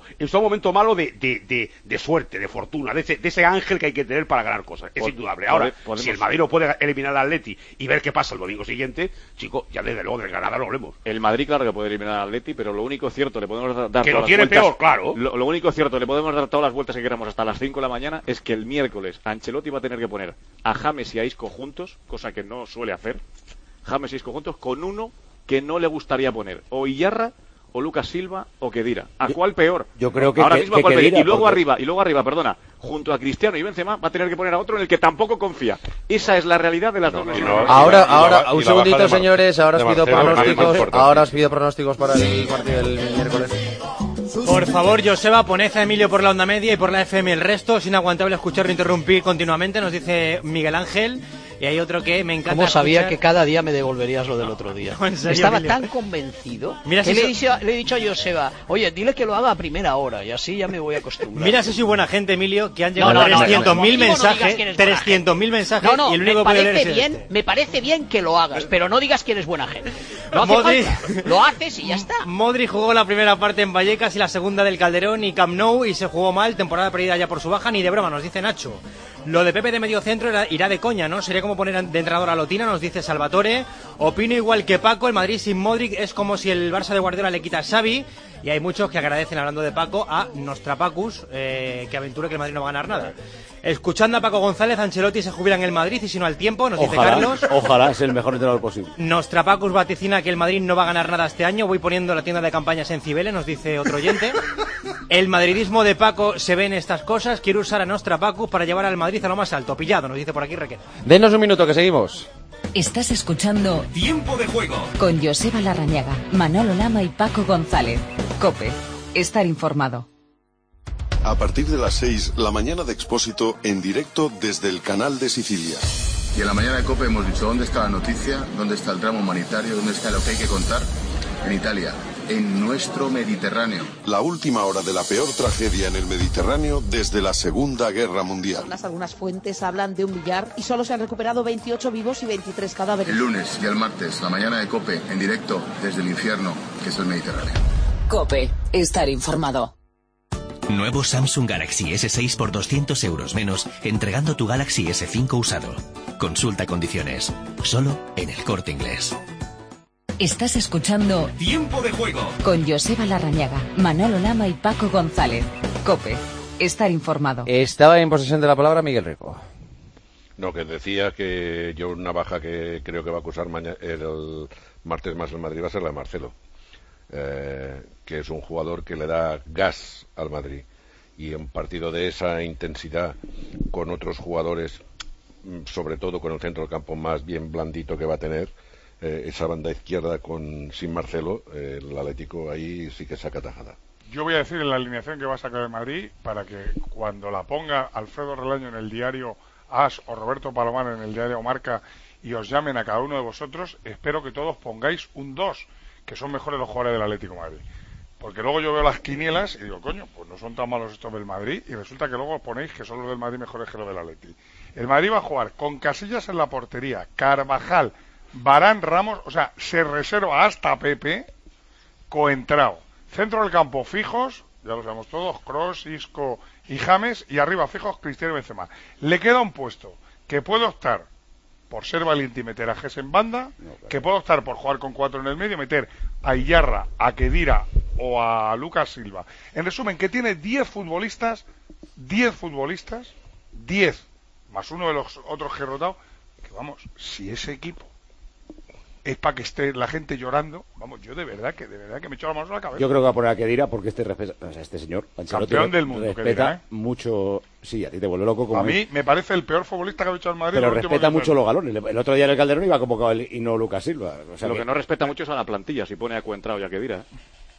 de suerte, de fortuna, de ese ángel que hay que tener para ganar cosas. Es indudable. Ahora, si el Madrid no puede eliminar al Atleti y ver qué pasa el domingo siguiente, chico, ya desde luego del Granada no hablemos. El Madrid, claro que puede eliminar al Atleti, pero lo único cierto, le podemos dar
que lo tiene peor, claro.
Lo único cierto, le podemos dar todas las vueltas que queramos hasta las 5 de la mañana, es que el miércoles Ancelotti va a tener que poner a James y a Isco juntos, cosa que no suele hacer, James y Isco juntos, con uno que no le gustaría poner, o Iyarra, o Lucas Silva, o Khedira. ¿A cuál peor?
Yo creo que
ahora mismo a cuál peor. Y luego
porque...
arriba, perdona, junto a Cristiano y Benzema va a tener que poner a otro en el que tampoco confía. Esa es la realidad de las dos lesiones.
Ahora, un segundito, señores, ahora os pido pronósticos para el partido del miércoles.
Por favor, Joseba, poned a Emilio por la onda media y por la FM el resto. Es inaguantable escucharlo interrumpir continuamente, nos dice Miguel Ángel. Y hay otro que me encanta.
¿Cómo sabía que cada día me devolverías lo del otro día? Estaba
Emilio?
tan convencido
Mira
que
si
le he dicho a Joseba, oye, dile que lo haga a primera hora y así ya me voy a acostumbrar.
Mira si soy buena gente, Emilio, que han llegado 300.000 mensajes, 300.000 mensajes y el único que puede leer es este.
Me parece bien que lo hagas, pero no digas que eres buena gente. No hace falta. Lo haces y ya está.
Modric jugó la primera parte en Vallecas y la segunda del Calderón y Camp Nou y se jugó mal, temporada perdida ya por su baja, ni de broma, nos dice Nacho. Lo de Pepe de medio centro irá de coña, ¿no? Sería como poner de entrenador a Lotina, nos dice Salvatore. Opino igual que Paco, el Madrid sin Modric es como si el Barça de Guardiola le quita a Xavi. Y hay muchos que agradecen, hablando de Paco, a Nostrapacus, que aventure que el Madrid no va a ganar nada. Escuchando a Paco González, Ancelotti se jubila en el Madrid y si no al tiempo, nos dice Carlos.
Ojalá, es el mejor entrenador posible.
Nostrapacus vaticina que el Madrid no va a ganar nada este año. Voy poniendo la tienda de campañas en Cibeles, nos dice otro oyente. El madridismo de Paco se ve en estas cosas. Quiero usar a Nostrapacus para llevar al Madrid a lo más alto. Pillado, nos dice por aquí Requena.
Denos un minuto, que seguimos.
Estás escuchando
Tiempo de Juego
con Joseba Larrañaga, Manolo Lama y Paco González. COPE. Estar informado.
A partir de las 6, la mañana de Expósito en directo desde el Canal de Sicilia.
Y en la mañana de COPE hemos dicho dónde está la noticia, dónde está el drama humanitario, dónde está lo que hay que contar. En Italia, en nuestro Mediterráneo.
La última hora de la peor tragedia en el Mediterráneo desde la Segunda Guerra Mundial.
Algunas fuentes hablan de 1 millar y solo se han recuperado 28 vivos y 23 cadáveres.
El lunes y el martes, la mañana de COPE en directo desde el infierno, que es el Mediterráneo.
COPE. Estar informado.
Nuevo Samsung Galaxy S6 por 200 euros menos, entregando tu Galaxy S5 usado. Consulta condiciones. Solo en El Corte Inglés.
Estás escuchando
Tiempo de Juego
con Joseba Larrañaga, Manolo Lama y Paco González. COPE. Estar informado.
Estaba en posesión de la palabra Miguel Rico.
No, que decía que yo una baja que creo que va a acusar el martes más el Madrid va a ser la de Marcelo. Que es un jugador que le da gas al Madrid, y en partido de esa intensidad con otros jugadores, sobre todo con el centro del campo más bien blandito que va a tener, esa banda izquierda sin Marcelo, el Atlético ahí sí que saca tajada.
Yo voy a decir en la alineación que va a sacar el Madrid para que cuando la ponga Alfredo Relaño en el diario AS o Roberto Palomar en el diario Marca y os llamen a cada uno de vosotros, espero que todos pongáis un 2, que son mejores los jugadores del Atlético de Madrid. Porque luego yo veo las quinielas y digo, coño, pues no son tan malos estos del Madrid, y resulta que luego ponéis que son los del Madrid mejores que los del Atleti. El Madrid va a jugar con Casillas en la portería, Carvajal, Varane, Ramos, o sea, se reserva hasta Pepe, Coentrao. Centro del campo fijos, ya lo sabemos todos, Kroos, Isco y James, y arriba fijos Cristiano y Benzema. Le queda un puesto que puede optar por ser valiente y meter a Gess en banda, que puede optar por jugar con 4 en el medio, meter a Iyarra, a Khedira o a Lucas Silva. En resumen, que tiene 10 futbolistas, 10 más uno de los otros que he rotado, que vamos, si ese equipo es para que esté la gente llorando, vamos, yo de verdad que me echo la mano a la cabeza.
Yo creo que va a poner a Khedira porque este señor Ancelotti,
campeón del mundo,
respeta
Khedira,
mucho. Sí, a ti te vuelve loco como
a mí me parece el peor futbolista que ha hecho el Madrid.
Pero respeta mucho los galones. El otro día en el Calderón iba convocado y no Lucas Silva. O sea
lo que no respeta mucho es a la plantilla, si pone a Coentrao y a Khedira.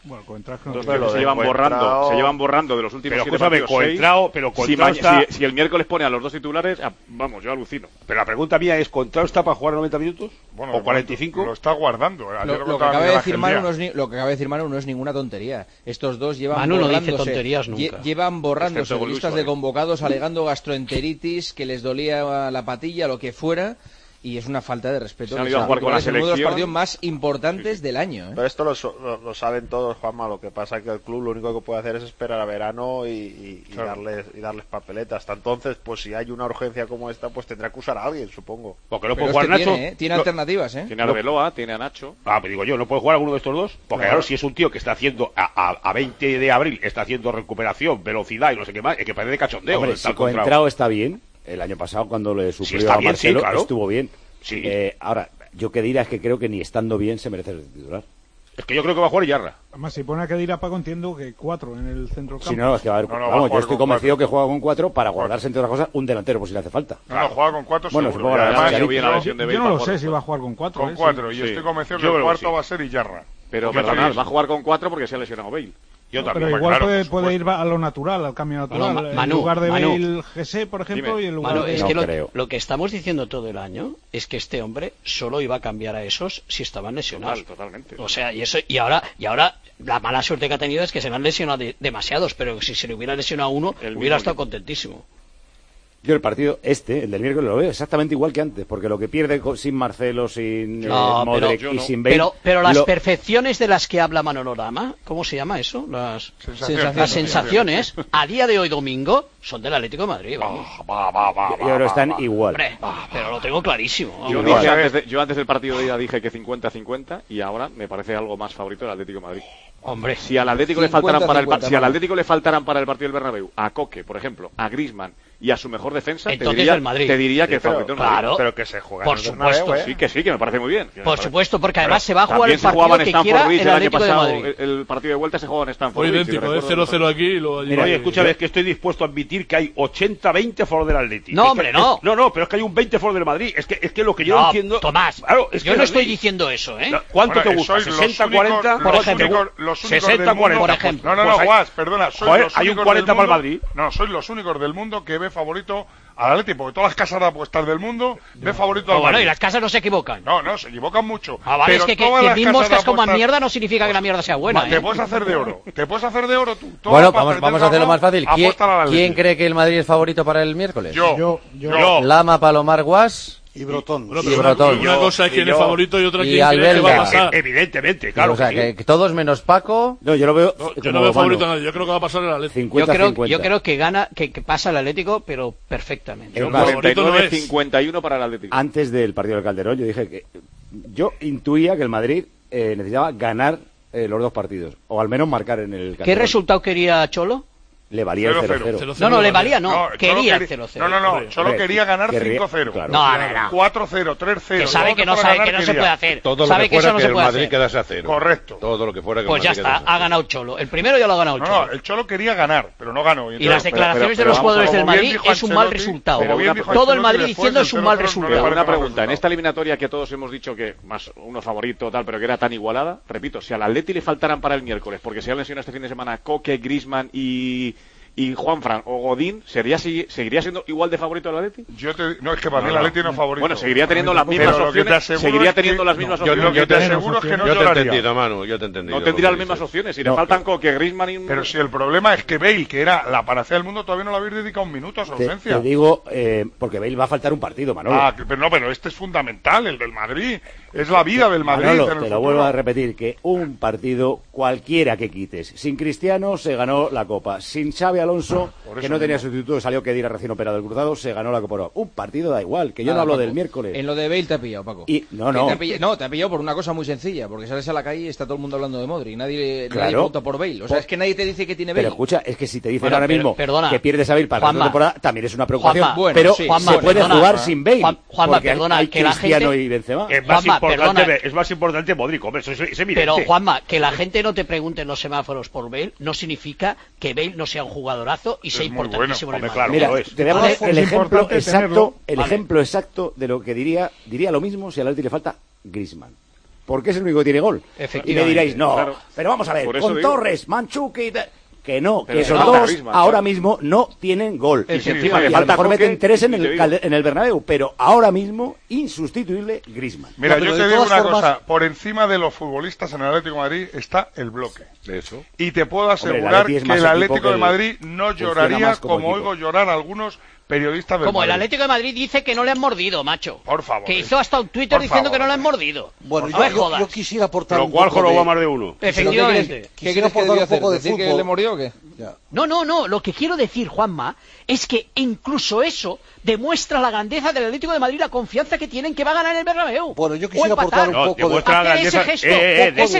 Bueno, Coentrao
no se llevan borrando de los últimos 7 partidos.
Pero Coentrao
si el miércoles pone a los dos titulares, vamos, yo alucino.
Pero la pregunta mía es, ¿Coentrao está para jugar 90 minutos?
Bueno,
¿O 45?
Lo está guardando.
Lo que acaba de decir Manu no es ninguna tontería. Estos dos llevan
Manu no dice tonterías nunca.
Llevan borrándose de listas de convocados, alegando gastroenteritis, que les dolía la patilla, lo que fuera. Y es una falta de respeto.
Se han ido a jugar con la selección.
Es uno de los partidos más importantes del año.
Pero esto lo saben todos, Juanma. Lo que pasa es que el club lo único que puede hacer es esperar a verano y darles papeletas. Hasta entonces, pues si hay una urgencia como esta, pues tendrá que usar a alguien, supongo.
Porque no puede jugar Nacho.
Tiene alternativas,
Tiene a Arbeloa, tiene a Nacho.
Me digo yo, ¿no puede jugar alguno de estos dos? Porque claro, si es un tío que está haciendo a 20 de abril, está haciendo recuperación, velocidad y no sé qué más, es que parece de cachondeo.
Hombre, si Coentrao está bien, el año pasado cuando le suplió a Marcelo, estuvo bien.
Sí.
Ahora, yo que dirá es que creo que ni estando bien se merece el titular.
Es que yo creo que va a jugar Yarra.
Además, si pone a que dirá Paco, entiendo que 4 en el centro campo.
Sí, no, es que va a haber, vamos, yo estoy convencido que juega con 4 para guardarse, entre otras cosas, un delantero por si le hace falta.
No, juega con 4
bueno,
seguro.
Además,
yo no lo sé si va a jugar con 4.
Con 4, y estoy convencido que el cuarto va a ser Yarra.
Pero perdonad, va a jugar con 4 porque se ha lesionado Bale.
Yo también,
pero igual puede ir a lo natural, al cambio natural. En lugar de Bale, GC, por ejemplo, y en lugar de...
Es que lo que estamos diciendo todo el año es que este hombre solo iba a cambiar a esos si estaban lesionados.
Totalmente.
O sea, y ahora la mala suerte que ha tenido es que se le han lesionado demasiados, pero si se le hubiera lesionado uno, hubiera estado contentísimo.
Yo el partido el del miércoles, lo veo exactamente igual que antes, porque lo que pierde sin Marcelo, sin Modric y sin Bale...
Pero las perfecciones de las que habla Manolorama, ¿cómo se llama eso? Las sensaciones, a día de hoy domingo, son del Atlético de Madrid.
Y ahora están igual.
Hombre, pero lo tengo clarísimo.
Yo antes del partido de ida dije que 50-50 y ahora me parece algo más favorito el Atlético de Madrid.
Hombre,
si al Atlético le faltaran para el partido del Bernabéu a Coque, por ejemplo, a Griezmann y a su mejor defensa, te diría que el favorito es Madrid.
Pero que se juega
por supuesto,
sí, que me parece muy bien.
Por supuesto, porque además se va a jugar el partido que quiera el Atlético de Madrid.
El partido de vuelta se juega en Stanford.
Fue idéntico, 0-0 aquí y luego...
Mira, escúchame, es que estoy dispuesto a admitir que hay 80-20 a favor del Atlético.
No, hombre, no.
No, pero es que hay un 20 a favor del Madrid. Es que lo que yo no entiendo...
Tomás,
claro,
yo no estoy diciendo eso, ¿eh?
¿Cuánto te gusta? ¿60-40?
Por ejemplo.
60-40.
Por ejemplo.
No, Guas, perdona.
Hay un 40 para el Madrid.
No, sois los únicos del mundo que ve favorito al Atlético, porque todas las casas de apuestas del mundo ve favorito al Madrid.
Bueno, y las casas no se equivocan.
No, se equivocan mucho.
Vale,
pero
es que mil moscas coman mierda no significa que la mierda sea buena.
Te puedes hacer de oro. Tú.
Bueno, vamos a hacerlo más fácil. ¿Quién cree que el Madrid es favorito para el miércoles?
Yo.
Lama, Palomar, Guas...
Y Brotón.
Una cosa es quién es favorito y otra quién cree que va a pasar.
Evidentemente, claro.
O sea, que todos menos Paco.
No, yo lo veo.
Yo no veo favorito a nadie. Yo creo que va a pasar el Atlético.
Yo creo que gana, que pasa el Atlético, pero perfectamente.
El 49-51 para el Atlético.
Antes del partido del Calderón, yo dije que yo intuía que el Madrid necesitaba ganar los dos partidos, o al menos marcar en el Calderón.
¿Qué resultado quería Cholo?
Le valía el 0-0.
No, le valía, quería el 0-0.
No, solo quería ganar 5-0.
Claro. No.
4-0, 3-0.
Que sabe que no se puede hacer.
Todo lo que fuera que el Madrid quedase a 0.
Correcto.
Todo lo que fuera que el
Madrid quedase a 0. Pues ya está, ha ganado Cholo. El primero ya lo ha ganado Cholo.
No, el Cholo quería ganar, pero no ganó.
Y las declaraciones de los jugadores del Madrid es un mal resultado. Todo el Madrid diciendo es un mal resultado.
Una pregunta, en esta eliminatoria que todos hemos dicho que más uno favorito tal, pero que era tan igualada, repito, si al Atleti le faltaran para el miércoles, porque se han lesionado este fin de semana Coque, Griezmann y Juanfran o Godín, ¿seguiría siendo igual de favorito el Atleti?
No, es que para mí el Atleti no es favorito.
Bueno, seguiría teniendo las mismas opciones. Seguiría teniendo las mismas opciones.
Yo te aseguro que no lloraría.
Yo te he entendido, Manu, yo te he entendido.
No tendría las mismas opciones. Si le faltan Coque, Griezmann y...
Pero si el problema es que Bale, que era la panacea del mundo, todavía no le habéis dedicado un minuto a su ausencia.
Te digo, porque Bale va a faltar un partido, Manolo.
Pero este es fundamental, el del Madrid. Es la vida del Madrid.
Manolo, te lo vuelvo a repetir, que un partido cualquiera que quites. Sin Cristiano se ganó la Copa. Sin Xavi Alonso... que no tenía sustituto, salió Kedira recién operado del cruzado, se ganó la Copa. Un partido da igual, que yo no hablo
Paco,
del miércoles.
En lo de Bale te ha pillado, Paco. Te ha pillado por una cosa muy sencilla, porque sales a la calle y está todo el mundo hablando de Modric, nadie vota por Bale. O sea, es que nadie te dice que tiene Bale.
Pero escucha, es que si te dicen ahora mismo que pierdes a Bale para la temporada, también es una preocupación.
Pero
se puede jugar sin Bale.
Juanma, perdona,
hay
que la
gente... y Benzema.
Es más importante Modric, hombre, eso es evidente.
Pero, Juanma, que la gente no te pregunte en los semáforos por Bale no significa que Bale no sea un jugadorazo y sea importantísimo en el
Claro,
mira, te voy a poner el ejemplo exacto de lo que diría lo mismo si al Atleti le falta Griezmann. porque es el único que tiene gol. Y me diréis, no, claro, pero vamos a ver, con Torres, Manchuki... Que no, pero que esos dos Griezmann, ahora mismo no tienen gol. Y encima le falta, a lo mejor meten 3 en el Bernabéu, pero ahora mismo insustituible Griezmann.
Mira, yo te digo una cosa, por encima de los futbolistas en el Atlético de Madrid está el bloque.
Eso.
Y te puedo asegurar que el Atlético de Madrid no lloraría como oigo llorar algunos periodistas del
Como
Madrid.
El Atlético de Madrid dice que no le han mordido, macho.
Por favor.
Que hizo hasta un Twitter diciendo que no le han mordido.
Bueno, yo quisiera aportar
un poco
de...
más de uno.
Efectivamente.
¿Qué quieres aportar un poco de fútbol?
¿Que le murió o qué?
No, lo que quiero decir, Juanma, es que incluso eso demuestra la grandeza del Atlético de Madrid, la confianza que tienen que va a ganar el Bernabéu.
Bueno, yo quisiera aportar un poco de...
Ese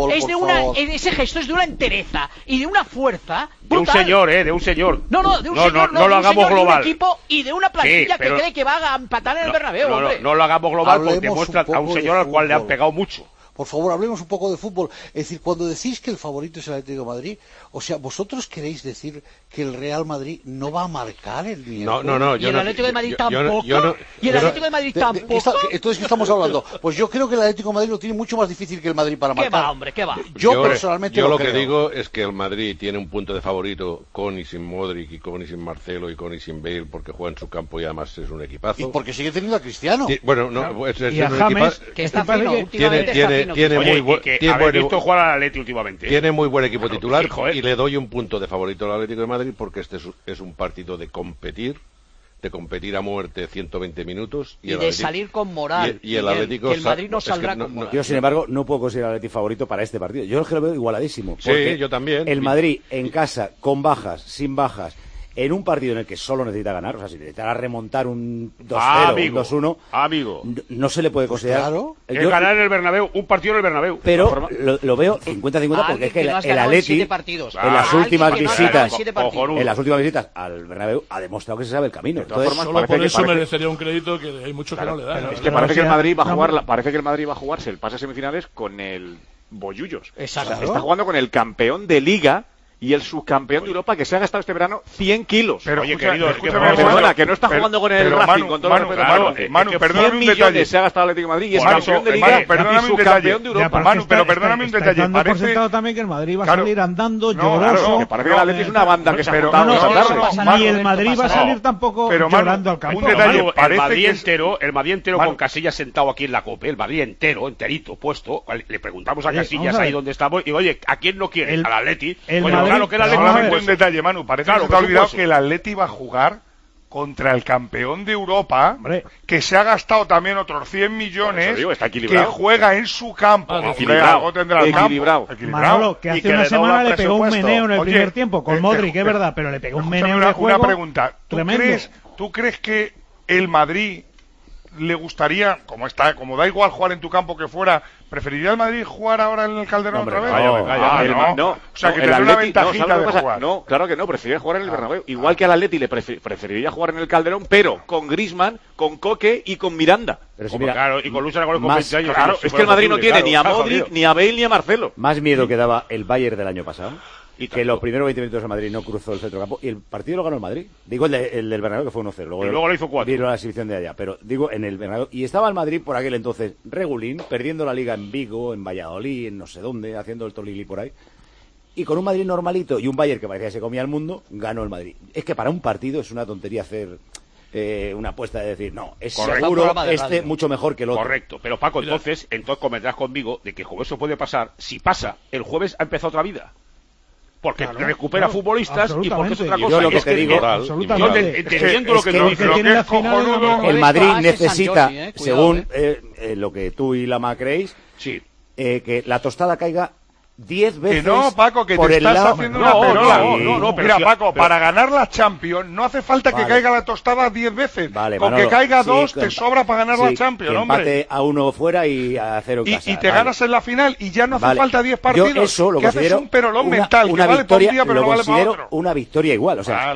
gesto es de una entereza y de una fuerza brutal.
De un señor.
No lo
hagamos global.
De un equipo y de una plantilla que cree que va a empatar en el Bernabéu, hombre.
No lo hagamos global porque muestra a un señor al cual le han pegado mucho.
Por favor, hablemos un poco de fútbol. Es decir, cuando decís que el favorito es el Atlético de Madrid, o sea, ¿vosotros queréis decir que el Real Madrid no va a marcar el miércoles?
No. ¿Y el Atlético de Madrid tampoco? ¿Y el Atlético de Madrid tampoco?
Entonces, ¿qué estamos hablando? Pues yo creo que el Atlético de Madrid lo tiene mucho más difícil que el Madrid para marcar.
¿Qué va, hombre? ¿Qué va?
Yo personalmente
lo que digo es que el Madrid tiene un punto de favorito con y sin Modric, y con y sin Marcelo, y con y sin Bale, porque juega en su campo y además es un equipazo.
Y porque sigue teniendo a Cristiano.
Bueno, no, es
y a James,
que está fino, últimamente
tiene muy buen...
Habéis visto jugar al Atleti últimamente.
Tiene muy buen equipo titular y le doy un punto de favorito al Atlético de Madrid porque este es un partido de competir a muerte 120 minutos
y de salir con moral.
Y el Atlético
que el Madrid no saldrá con moral.
Yo, sin embargo, no puedo considerar al Atlético favorito para este partido. Yo es que lo veo igualadísimo.
Sí, yo también.
El Madrid en casa, con bajas, sin bajas, en un partido en el que solo necesita ganar, o sea, si necesitara remontar un 2-0, un 2-1, no se le puede considerar.
Pues claro, ganar en el Bernabéu, un partido en el Bernabéu.
Pero lo veo 50-50 porque es que el Atleti en las últimas visitas al Bernabéu ha demostrado que se sabe el camino.
Entonces, solo por eso merecería un crédito que hay muchos que no le dan.
Es que parece que el Madrid va a jugarse el pase a semifinales con el Bollullos.
Exacto.
Está jugando con el campeón de Liga y el subcampeón de Europa que se ha gastado este verano 100 kilos.
Pero,
oye,
querido,
perdona, que no está jugando con el Racing, con todo el respeto.
Manu, perdóname un detalle.
Se ha gastado el Atlético de Madrid y es campeón de Liga y subcampeón de Europa.
Manu, pero perdóname un detalle.
Dando por sentado también que el Madrid va a salir andando lloroso.
Que parece que el Atlético es una banda que se ha juntado esta tarde.
Ni el Madrid va a salir tampoco llorando al campo.
Un detalle, el Madrid entero con Casillas sentado aquí en la COPE, el Madrid enterito, puesto. Le preguntamos a Casillas ahí donde estamos y, oye, ¿a quién no quiere? Al Atleti.
Claro que el Atleti. Un detalle, Manu, parece que se te ha olvidado que el Atleti va a jugar contra el campeón de Europa, que se ha gastado también otros 100 millones, que juega en su campo.
Algo tendrá el
campo. Manolo, que hace una semana le pegó un meneo en el primer tiempo, con Modric, es verdad, pero le pegó un meneo en el juego.
Una pregunta, ¿tú crees que el Madrid le gustaría, como da igual jugar en tu campo que fuera, preferiría el Madrid jugar ahora en el Calderón otra vez?
No.
O sea, que tendría una ventajita de jugar.
No, claro que no, preferiría jugar en el Bernabéu. Igual que al Atleti le preferiría jugar en el Calderón, pero con Griezmann, con Coque y con Miranda.
Pero si mira,
y con Luis Aragonés con 20 años.
Claro, es que el Madrid no tiene ni a Modric, ni a Bale, ni a Marcelo.
Más miedo que daba el Bayern del año pasado. Y que los primeros 20 minutos de Madrid no cruzó el centrocampo y el partido lo ganó el Madrid. Digo el del Bernabéu que fue 1-0.
Luego lo hizo 4.
Vieron la exhibición de allá, pero digo en el Bernabéu. Y estaba el Madrid por aquel entonces regulín, perdiendo la Liga en Vigo, en Valladolid, en no sé dónde, haciendo el tolili por ahí. Y con un Madrid normalito y un Bayern que parecía que se comía el mundo, ganó el Madrid. Es que para un partido es una tontería hacer una apuesta de decir, no, es seguro mucho mejor que el otro.
Correcto, pero Paco, entonces comentarás conmigo de que el jueves eso puede pasar. Si pasa, el jueves ha empezado otra vida. Porque recupera futbolistas y porque es otra cosa.
Yo lo que te digo,
entendiendo lo que tú dices,
el Madrid necesita, según lo que tú y Lama creéis, que la tostada caiga 10 veces.
Que no, Paco, que te estás haciendo una perola. No, mira, Paco, para ganar la Champions no hace falta que caiga la tostada 10 veces. Con que caiga 2 te sobra para ganar la Champions, hombre.
Empate a 1 fuera y a 0 en casa.
Y te ganas en la final y ya no hace falta 10 partidos.
Yo eso lo considero
haces un perolón mental,
una
que vale para un día, pero
lo
no vale para
considero
otro.
Una victoria igual, o sea,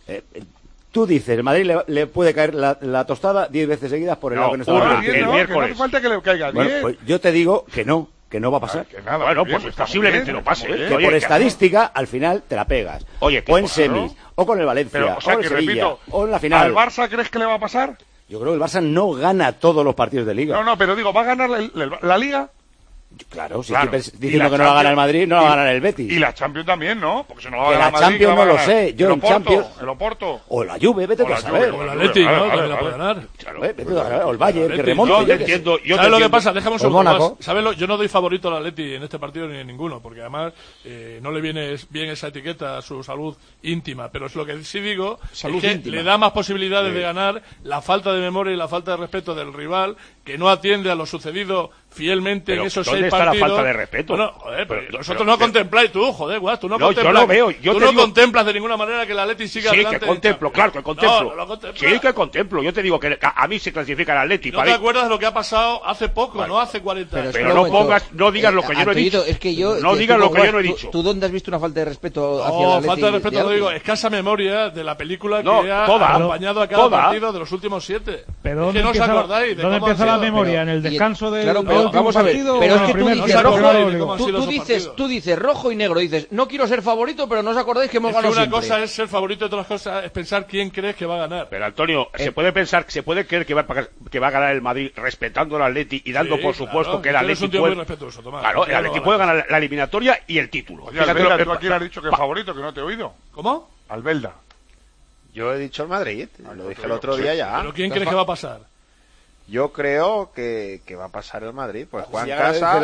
tú dices, el Madrid le puede caer la tostada 10 veces seguidas por el lado que no está
el miércoles. No hace falta que le caiga 10.
Bueno, pues yo te digo que no va a pasar.
Bueno, pues posiblemente no pase.
Que por estadística, al final te la pegas.
Oye,
o en semis, o con el Valencia, o en Sevilla, o en la final.
¿Al Barça crees que le va a pasar?
Yo creo que el Barça no gana todos los partidos de Liga.
No, pero digo, ¿va a ganar la Liga?
Claro, si estoy diciendo que no va a ganar el Madrid, no va a ganar el Betis.
Y la Champions también, ¿no? Porque si no la va a ganar
el Madrid, Champions no lo sé. Yo
el
en Champions...
El Oporto.
O la Juve, vete a saber.
O el Atleti, ¿no? También la puede ganar.
Claro, vete a saber. O el Bayern, que remonte.
Yo entiendo.
¿Sabes lo que pasa? Déjame un segundo más. ¿Sabes? Yo no doy favorito al Atleti en este partido ni en ninguno, porque además no le viene bien esa etiqueta a su salud íntima. Pero es lo que sí digo, es que le da más posibilidades de ganar la falta de memoria y la falta de respeto del rival, que no atiende a lo sucedido fielmente en esos 6 partidos.
¿Dónde está la falta de respeto?
Bueno, pero vosotros no contempláis, tú, joder, guau, tú no contemplas.
Yo lo veo.
Tú no contemplas de ninguna manera que el Atleti siga adelante.
Sí, que contemplo, claro que contemplo.
No lo contemplas.
Sí, que contemplo. Yo te digo que a mí se clasifica el Atleti.
¿No te acuerdas de lo que ha pasado hace poco, no hace 40 años?
Pero no digas lo que yo no he dicho.
Es que yo,
no digas lo que yo no he dicho.
¿Tú dónde has visto una falta de respeto hacia el Atleti?
Falta de respeto, lo digo, escasa memoria de la película que ha acompañado a cada partido de los últimos 7.
Pero
es que no os acordáis de
¿dónde
cómo
empieza la memoria? ¿En el descanso del último partido?
Pero es que tú dices rojo y negro, dices, no quiero ser favorito, pero no os acordáis que hemos ganado siempre.
Una cosa es ser favorito y otras cosas es pensar quién crees que va a ganar.
Pero Antonio, se puede creer que va a ganar el Madrid respetando al Atleti y dando por supuesto que el Atleti claro, el Atleti puede ganar la eliminatoria y el título.
Oye, Albelda, ¿tú a quién has dicho que es favorito, que no te he oído?
¿Cómo?
Albelda.
Yo he dicho el Madrid, lo dije el otro día ya.
¿Pero quién crees que va a pasar?
Yo creo que va a pasar el Madrid, pues juega en casa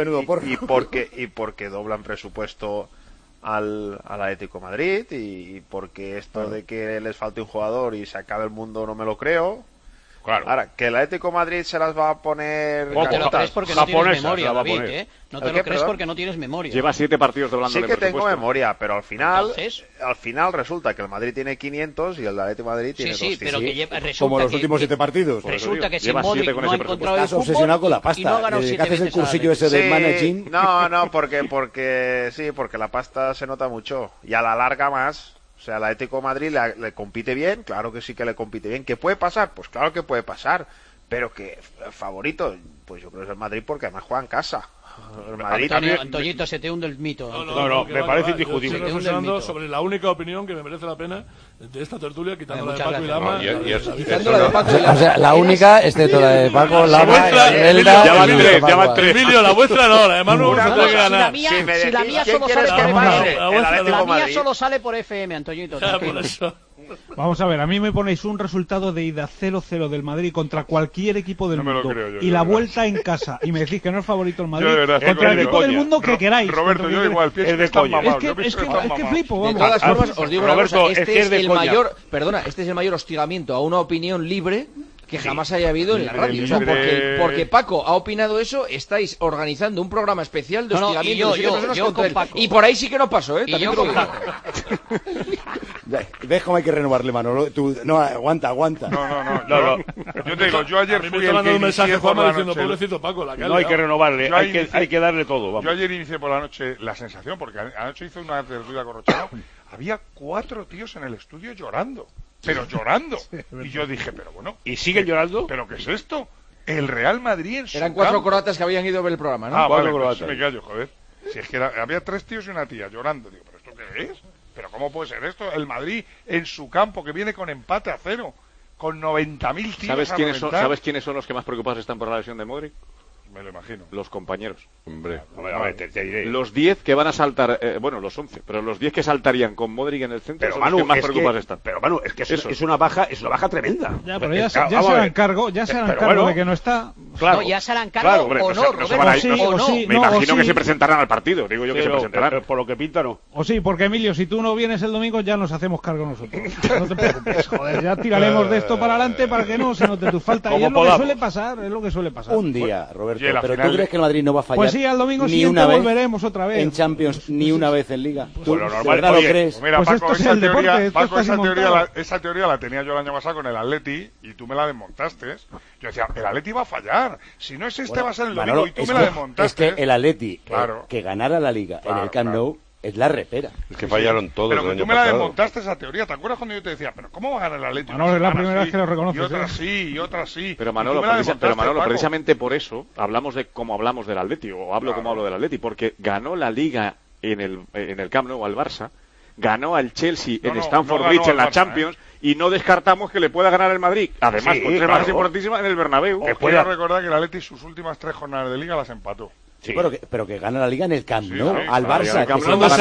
y porque doblan presupuesto al Atlético Madrid y porque esto de que les falte un jugador y se acabe el mundo no me lo creo.
Claro.
Ahora, que el Atlético Madrid se las va a poner...
No te lo crees porque no tienes memoria, David, ¿eh? No te lo crees porque no tienes memoria.
Lleva 7 partidos doblando.
Sí que tengo memoria, pero al final resulta que el Madrid tiene 500 y el Atlético de Madrid tiene 200.
Pero que resulta
como los últimos 7 partidos.
Resulta que si Modric no ha encontrado el
fútbol obsesionado con la pasta.
Y no ha ganado 7
haces el cursillo ese de managing.
No, porque la pasta se nota mucho y a la larga más. O sea, el Atlético de Madrid le compite bien, claro que sí que le compite bien. ¿Qué puede pasar? Pues claro que puede pasar, pero que favorito, pues yo creo que es el Madrid porque además juega en casa. El Madrid
Antoñito, se te hunde el mito.
No, me parece indiscutible.
Estoy reflexionando sobre la única opinión que me merece la pena de esta tertulia, quitando la de Paco y Lama.
O sea, la única, excepto la de Paco, Lama, Elda.
Ya van 3.
Emilio, la vuestra no, la de Manu se tiene que ganar.
Si la mía solo sale por FM. La mía solo sale por FM, Antoñito.
Vamos a ver, a mí me ponéis un resultado de ida 0-0 del Madrid contra cualquier equipo del mundo y la vuelta en casa y me decís que no es favorito el Madrid contra el equipo del mundo que queráis.
Roberto, yo igual pienso que está mamado.
Es que flipo, vamos.
De todas formas, os digo una cosa, este es el mayor hostigamiento a una opinión libre que jamás haya habido en la radio. O sea, porque Paco ha opinado eso, estáis organizando un programa especial de hostigamiento y por ahí sí que no pasó, ¿eh? También te lo digo.
¿Ves cómo hay que renovarle, Manolo? No, aguanta.
No. Yo te digo, yo ayer fui el que
un mensaje
inicié por la
diciendo,
noche.
Pobrecito Paco, la
no hay que renovarle, hay que darle todo. Vamos.
Yo ayer inicié por la noche la sensación, porque anoche hice una tertulia con Rochano, había 4 tíos en el estudio llorando. Pero llorando. Y yo dije, pero bueno.
¿Y siguen llorando?
¿Pero qué es esto? El Real Madrid en su
Eran 4 croatas que habían ido a ver el programa, ¿no?
Vale, pues me callo, joder. Si es que había 3 tíos y una tía llorando. Digo, ¿pero esto qué es? ¿Pero cómo puede ser esto? El Madrid en su campo, que viene con empate a 0, con 90.000 tíos.
¿Sabes quiénes son los que más preocupados están por la lesión de Modric?
Me lo imagino.
Los compañeros.
Hombre,
a ver, te diré.
Los 10 que van a saltar, los 11, pero los 10 que saltarían con Modric en el centro son los que más preocupados están.
Pero Manu, es que es una baja tremenda.
Ya, pero ya se harán cargo de que no está.
Claro,
ya se harán cargo o no, Roberto.
Me imagino que se presentarán al partido, digo yo que se presentarán. Por lo que pinta no.
O sí, porque Emilio, si tú no vienes el domingo ya nos hacemos cargo nosotros. No te preocupes, joder, ya tiraremos de esto para adelante para que no se note tu falta. Y es lo que suele pasar,
Un día, Roberto. Pero ¿tú crees que el Madrid no va a fallar?
Pues sí, al domingo siguiente volveremos otra vez.
En Champions, ni una vez en Liga.
¿Tú
de verdad lo crees?
Mira,
pues
Paco,
esto es el deporte.
esa teoría la tenía yo el año pasado con el Atleti y tú me la desmontaste. Yo decía, el Atleti va a fallar. Si no es va a ser el domingo y tú me la desmontaste.
Es que el Atleti, que ganara la Liga en el Camp Nou, es la repera.
Es que fallaron todos
el año pasado. Pero tú me la desmontaste esa teoría. ¿Te acuerdas cuando yo te decía, pero cómo va a ganar el Atlético?
Manolo, es la primera vez que lo reconoces.
Y otra sí.
Pero Manolo, precisamente por eso hablamos de cómo hablamos del Atleti, o hablo como hablo del Atleti, porque ganó la Liga en el Camp Nou al Barça, ganó al Chelsea en Stamford Bridge en la Champions, y no descartamos que le pueda ganar el Madrid. Además, con 3 más importantísimas en el Bernabéu.
Os quiero recordar que el Atleti sus últimas 3 jornadas de Liga las empató.
Sí. Pero que gana la Liga en el Camp Nou, al Barça.
El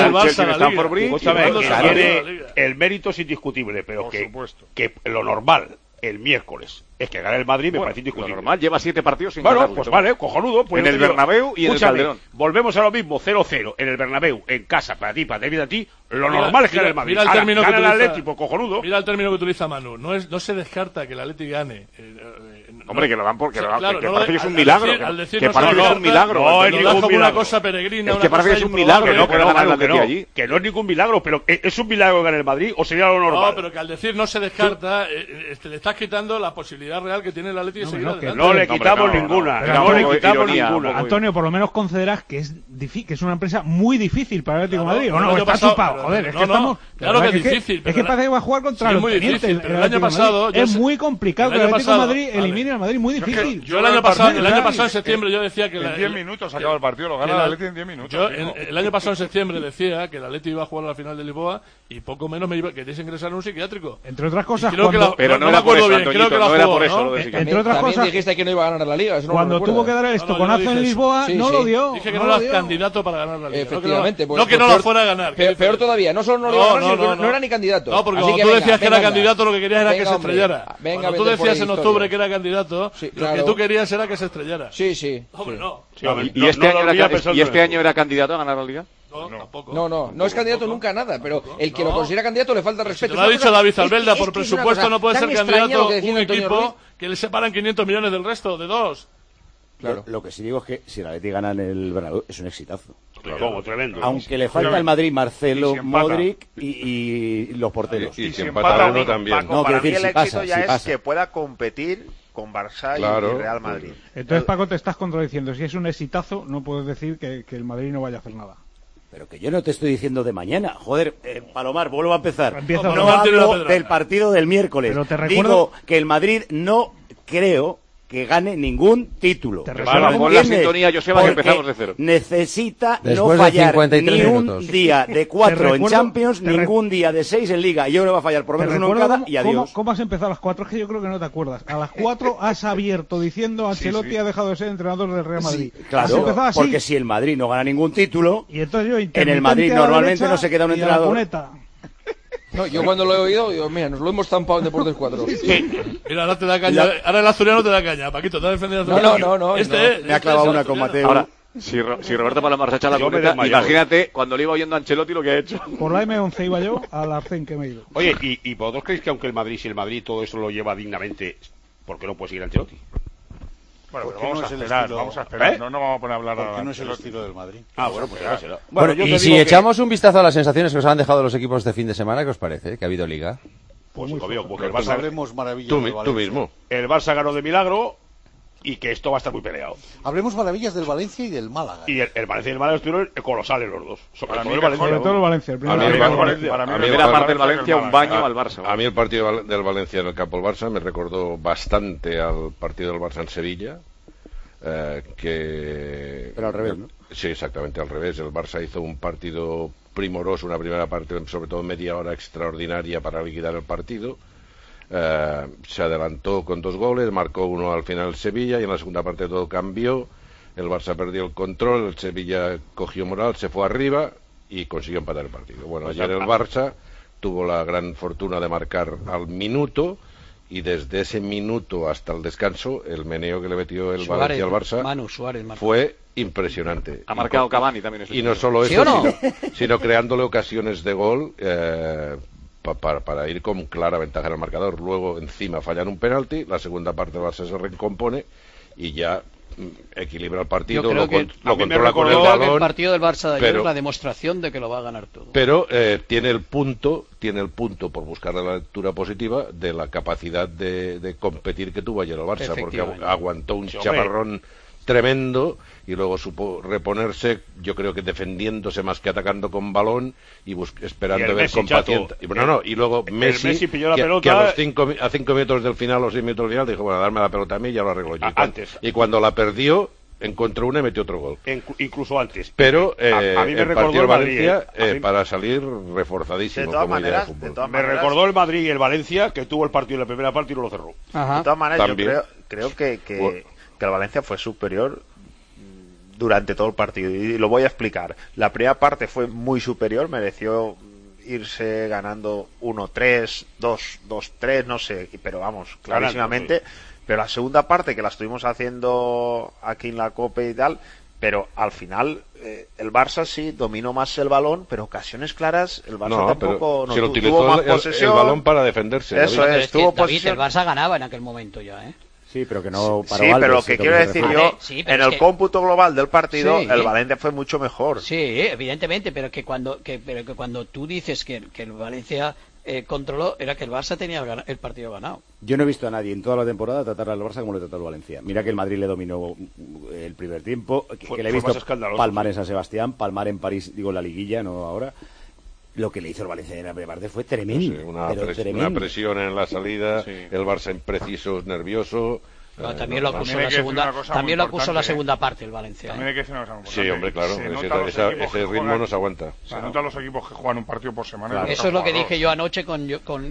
mérito es indiscutible, pero que lo normal el miércoles es que gane el Madrid, me parece indiscutible.
Lo normal, lleva 7 partidos sin
ganar.
Pues
vale, cojonudo. Pues
en el Bernabéu y en el Calderón.
Volvemos a lo mismo, 0-0 en el Bernabéu, en casa, para ti, a ti. Lo normal es que gane el Madrid.
Mira el término
gana
que
el
utiliza,
Atlético, cojonudo.
Mira el término que utiliza Manu. No se descarta que el Atlético gane.
Hombre, que lo dan porque
claro,
que parece que es un milagro. Que parece que es un milagro.
No es ningún milagro.
Una cosa peregrina.
Es que parece que es un milagro que no pueda ganar el Atlético allí.
Que no es ningún milagro, pero ¿es un milagro que gane el Madrid o sería lo normal?
No, pero que al decir no se descarta, le estás quitando la posibilidad real que tiene el Atlético de seguir adelante.
No le quitamos ninguna. No le quitamos ninguna.
Antonio, por lo menos concederás que es una empresa muy difícil para el Atlético de Madrid. ¿O no? Está chupado. Joder, es que estamos...
Claro que es difícil.
Es que parece que va a jugar contra los tenientes.
El año pasado...
Es muy complicado que el Atlético de Madrid elimine al Madrid, muy difícil.
Yo el año pasado en septiembre yo decía que...
En 10 minutos acaba el partido, lo gana el Atlético en 10 minutos.
Yo el año pasado en septiembre decía que el Atlético iba a jugar a la final de Lisboa y poco menos me quería ingresar en un psiquiátrico.
Entre otras cosas,
pero no era por eso, Antoñito, no era por eso.
Entre otras cosas,
dijiste que no iba a ganar la Liga.
Cuando tuvo que dar el estoconazo en Lisboa, no lo dio.
Dije que no era candidato para ganar la Liga.
Efectivamente.
No que no la fuera a ganar.
Peor todavía, no solo no lo iba a ganar, sino que no era ni candidato.
No, porque cuando tú decías que era candidato, lo que querías era que se estrellara. Cuando tú decías en octubre que era candido, lo que tú querías era que se estrellara.
Sí.
Hombre, no.
¿Y este año era candidato a ganar la Liga?
No, tampoco.
No es candidato nunca a nada, pero el que lo considera candidato le falta respeto.
Lo ha dicho David Albelda, por presupuesto no puede ser candidato un equipo que le separan 500 millones del resto, de dos.
Claro. Lo que sí digo es que si el Atlético gana en el Bernabéu es un exitazo.
Como tremendo.
Aunque le falta al Madrid Marcelo, Modric y los porteros.
Y si empata uno también.
No, para mí el éxito ya es que pueda competir con Barça y Real Madrid.
Entonces, Paco, te estás contradiciendo. Si es un exitazo, no puedes decir que el Madrid no vaya a hacer nada.
Pero que yo no te estoy diciendo de mañana. Joder, Palomar, vuelvo a empezar.
No
hablo del partido del miércoles.
Pero te recuerdo...
Digo que el Madrid no creo que gane ningún título.
Vale, pon la sintonía, Joseba, que empezamos de cero.
Necesita
después
no fallar
de
ni un día de 4 en Champions, ningún día de 6 en Liga. Yo creo que va a fallar por lo menos uno en cada y adiós.
¿Cómo has empezado a las 4? Es que yo creo que no te acuerdas. A las 4 has abierto diciendo Ancelotti ha dejado de ser entrenador del Real Madrid.
Sí, claro, porque si el Madrid no gana ningún título,
y entonces yo
en el Madrid normalmente no se queda un entrenador.
No, yo cuando lo he oído, digo, mira, nos lo hemos zampado en Deportes 4.
Mira, ahora te da caña. Ahora el asturiano te da caña. Paquito, te ha defendido el asturiano.
No.
Me ha clavado una con Mateo.
Ahora, si Roberto Palomar se echa la coleta, imagínate cuando le iba oyendo a Ancelotti lo que ha hecho.
Por la M11 iba yo al Arcén que me he ido.
Oye, ¿y vosotros creéis que aunque si el Madrid todo eso lo lleva dignamente, ¿por qué no puede seguir Ancelotti?
Bueno, vamos a esperar. No vamos a poner a hablar ahora.
Porque no es el estilo del Madrid.
Bueno, pues ya será.
Bueno, y si echamos un vistazo a las sensaciones que os han dejado los equipos de fin de semana, ¿qué os parece? ¿Que ha habido Liga?
Pues el Barça...
Hablemos maravillas
del Valencia. Tú mismo.
El Barça ganó de milagro y que esto va a estar muy peleado.
Hablemos maravillas del Valencia y del Málaga.
Y el Valencia y el Málaga estuvieron colosales los dos.
Sobre todo el Valencia.
Para mí la primera parte del Valencia, un baño al Barça.
A mí el partido del Valencia en el campo del Barça me recordó bastante al partido del Barça en Sevilla.
Pero al revés, ¿no?
Sí, exactamente al revés. El Barça hizo un partido primoroso, una primera parte, sobre todo media hora extraordinaria para liquidar el partido. Se adelantó con 2 goles, marcó uno al final Sevilla y en la segunda parte todo cambió. El Barça perdió el control, el Sevilla cogió moral, se fue arriba y consiguió empatar el partido. Bueno, ayer el Barça tuvo la gran fortuna de marcar al minuto. Y desde ese minuto hasta el descanso, el meneo que le metió el Valencia al Barça fue impresionante.
Ha marcado Cavani también.
Y no solo eso, sino creándole ocasiones de gol para ir con clara ventaja en el marcador. Luego, encima, fallan un penalti, la segunda parte del Barça se recompone y ya equilibra el partido, lo controla con el balón.
El partido del Barça de ayer es la demostración de que lo va a ganar todo.
Pero tiene el punto, por buscar la lectura positiva, de la capacidad de competir que tuvo ayer el Barça, porque aguantó un chaparrón tremendo y luego supo reponerse, yo creo que defendiéndose más que atacando con balón y esperando ver con paciencia. Y luego Messi
pilló la pelota,
que a 5 minutos del final o 6 minutos del final dijo, bueno, darme la pelota a mí y ya lo arreglo yo. Y cuando la perdió, encontró una y metió otro gol.
Incluso antes.
Pero
a mí me
el
recordó
partido
el Madrid,
Valencia para salir reforzadísimo como idea de fútbol.
Me recordó el Madrid y el Valencia, que tuvo el partido en la primera parte y no lo cerró.
De todas maneras, yo creo que el Valencia fue superior durante todo el partido, y lo voy a explicar. La primera parte fue muy superior, mereció irse ganando 1-3, 2-3, no sé, pero vamos, clarísimamente. Pero la segunda parte, que la estuvimos haciendo aquí en la Copa y tal, pero al final el Barça sí dominó más el balón, pero ocasiones claras el Barça tampoco
no tuvo más posesión. El balón para defenderse.
Eso
David.
es, tuvo
David, el Barça ganaba en aquel momento ya, ¿eh?
Sí, pero que no paró.
Sí, pero lo que quiero decir yo, en el cómputo global del partido, el Valencia fue mucho mejor.
Sí, evidentemente, pero que cuando tú dices que el Valencia controló, era que el Barça tenía el partido ganado.
Yo no he visto a nadie en toda la temporada tratar al Barça como le trató al Valencia. Mira que el Madrid le dominó el primer tiempo, que le he visto palmar en San Sebastián, palmar en París, digo en la liguilla, no ahora. Lo que le hizo el Valencia en la primera parte fue tremendo.
Sí, una presión en la salida, el Barça impreciso, nervioso.
También lo acusó la segunda parte el Valencia.
También hay que decir una cosa muy importante.
Sí, hombre, claro. Ese ritmo no se aguanta.
Se nota los equipos que juegan un partido por semana.
Claro. Eso es lo que dije yo anoche con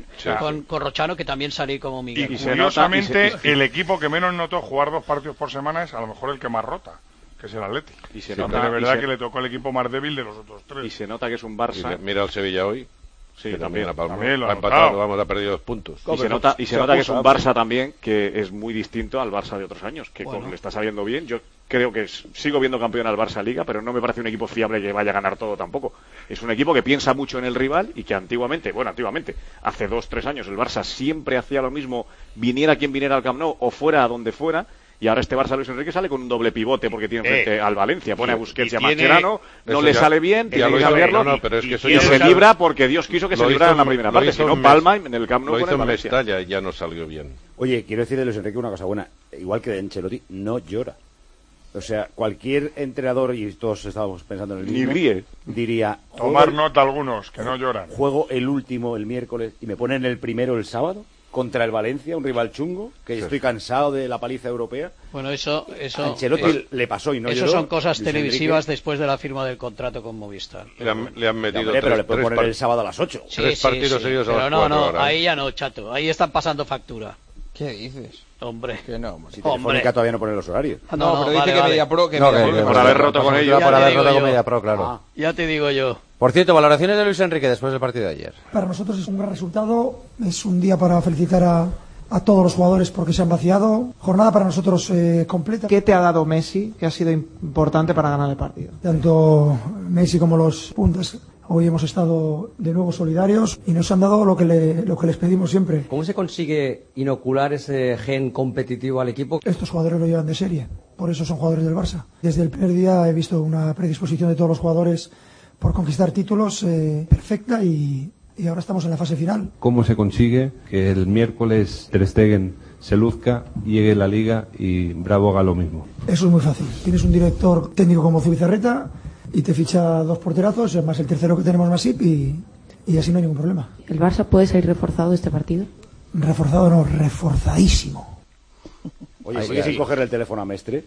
Rochano, que también salí como Miguel.
Y curiosamente, el equipo que menos notó jugar 2 partidos por semana es a lo mejor el que más rota, que es el Atleti.
Y se nota,
de verdad que le tocó el equipo más débil de los otros 3.
Y se nota que es un Barça.
Mira el Sevilla hoy. Sí,
que
también ha
empatado,
ha perdido 2 puntos.
Y se nota que es un Barça también que es muy distinto al Barça de otros años, que le está saliendo bien. Yo creo que sigo viendo campeón al Barça Liga, pero no me parece un equipo fiable que vaya a ganar todo tampoco. Es un equipo que piensa mucho en el rival y que antiguamente, hace 2-3 años el Barça siempre hacía lo mismo, viniera quien viniera al Camp Nou o fuera a donde fuera. Y ahora este Barça Luis Enrique sale con un doble pivote porque tiene frente al Valencia, pone a Busquets y a Mascherano, no le sale bien, tiene que cambiarlo y se libra porque Dios quiso que se librara en la primera parte, si no Palma en el Camp Nou con el Valencia.
Lo hizo en Mestalla y ya no salió bien.
Oye, quiero decir de Luis Enrique una cosa buena, igual que de Ancelotti, no llora. O sea, cualquier entrenador, y todos estábamos pensando en el mismo, diría...
Tomar nota algunos, que no lloran.
Juego el último el miércoles y me ponen el primero el sábado contra el Valencia, un rival chungo, que estoy cansado de la paliza europea.
Bueno, eso
Ancelotti le pasó y no lloró.
Eso son cosas televisivas después de la firma del contrato con Movistar.
Le han metido
pero le pueden poner el sábado a las 8.
Tres partidos seguidos a las 4
horas. Ahí ya no, chato. Ahí están pasando factura.
¿Qué dices?
Hombre.
Que no,
si Telefónica todavía no pone los horarios.
No, pero dice que MediaPro...
por haber roto con ellos.
Por haber roto con MediaPro, claro.
Ya te digo yo.
Por cierto, valoraciones de Luis Enrique después del partido de ayer.
Para nosotros es un gran resultado. Es un día para felicitar a todos los jugadores porque se han vaciado. Jornada para nosotros completa.
¿Qué te ha dado Messi que ha sido importante para ganar el partido?
Tanto Messi como los puntas. Hoy hemos estado de nuevo solidarios y nos han dado lo que les pedimos siempre.
¿Cómo se consigue inocular ese gen competitivo al equipo?
Estos jugadores lo llevan de serie, por eso son jugadores del Barça. Desde el primer día he visto una predisposición de todos los jugadores por conquistar títulos perfecta y ahora estamos en la fase final.
¿Cómo se consigue que el miércoles Ter Stegen se luzca, llegue a la Liga y Bravo haga lo mismo?
Eso es muy fácil. Tienes un director técnico como Zubizarreta y te ficha 2 porterazos, más el tercero que tenemos Masip y así no hay ningún problema.
¿El Barça puede salir reforzado de este partido?
Reforzado no, reforzadísimo.
Oye, ¿sigue sin cogerle el teléfono a Mestre?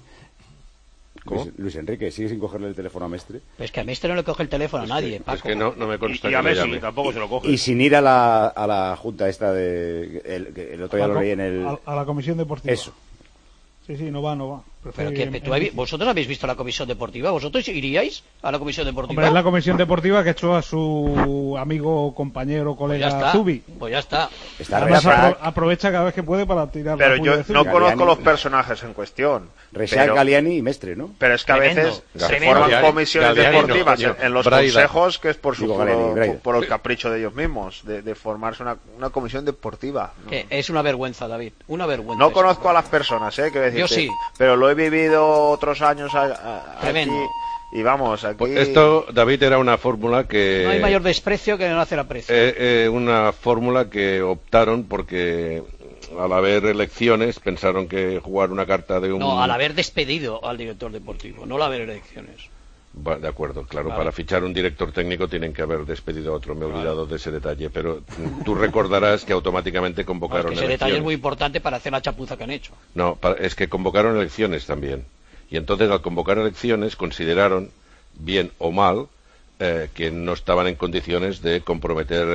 Luis Enrique, ¿sigue sin cogerle el teléfono a Mestre?
Pues que a Mestre no le coge el teléfono a nadie, Paco.
Es que no me consta
y a Messi tampoco se lo coge.
Y sin ir a la junta esta el otro día lo leí en el...
A la comisión deportiva.
Eso.
Sí, no va.
Pero ¿vosotros habéis visto la comisión deportiva? ¿Vosotros iríais a la comisión deportiva?
Hombre, es la comisión deportiva que echó a su amigo, compañero, colega Zubi.
Pues ya está.
Además, aprovecha cada vez que puede para tirar.
Pero yo no conozco los personajes en cuestión.
Rexach, Galliani y Mestre, ¿no?
Pero es que a veces se forman comisiones deportivas en los consejos que es por el capricho de ellos mismos, de formarse una comisión deportiva.
Es una vergüenza, David. Una vergüenza.
No conozco a las personas,
yo sí.
Pero lo he vivido otros años
tremendo.
Aquí, y vamos, aquí...
Esto, David, era una fórmula que...
No hay mayor desprecio que no hacer aprecio.
Una fórmula que optaron porque al haber elecciones pensaron que jugar una carta de un...
No, al haber despedido al director deportivo, no al haber elecciones.
De acuerdo, claro, para fichar un director técnico tienen que haber despedido a otro, me he olvidado de ese detalle, pero tú recordarás que automáticamente convocaron
elecciones. Ese detalle es muy importante para hacer la chapuza que han hecho.
No, es que convocaron elecciones también, y entonces al convocar elecciones consideraron, bien o mal, que no estaban en condiciones de comprometer el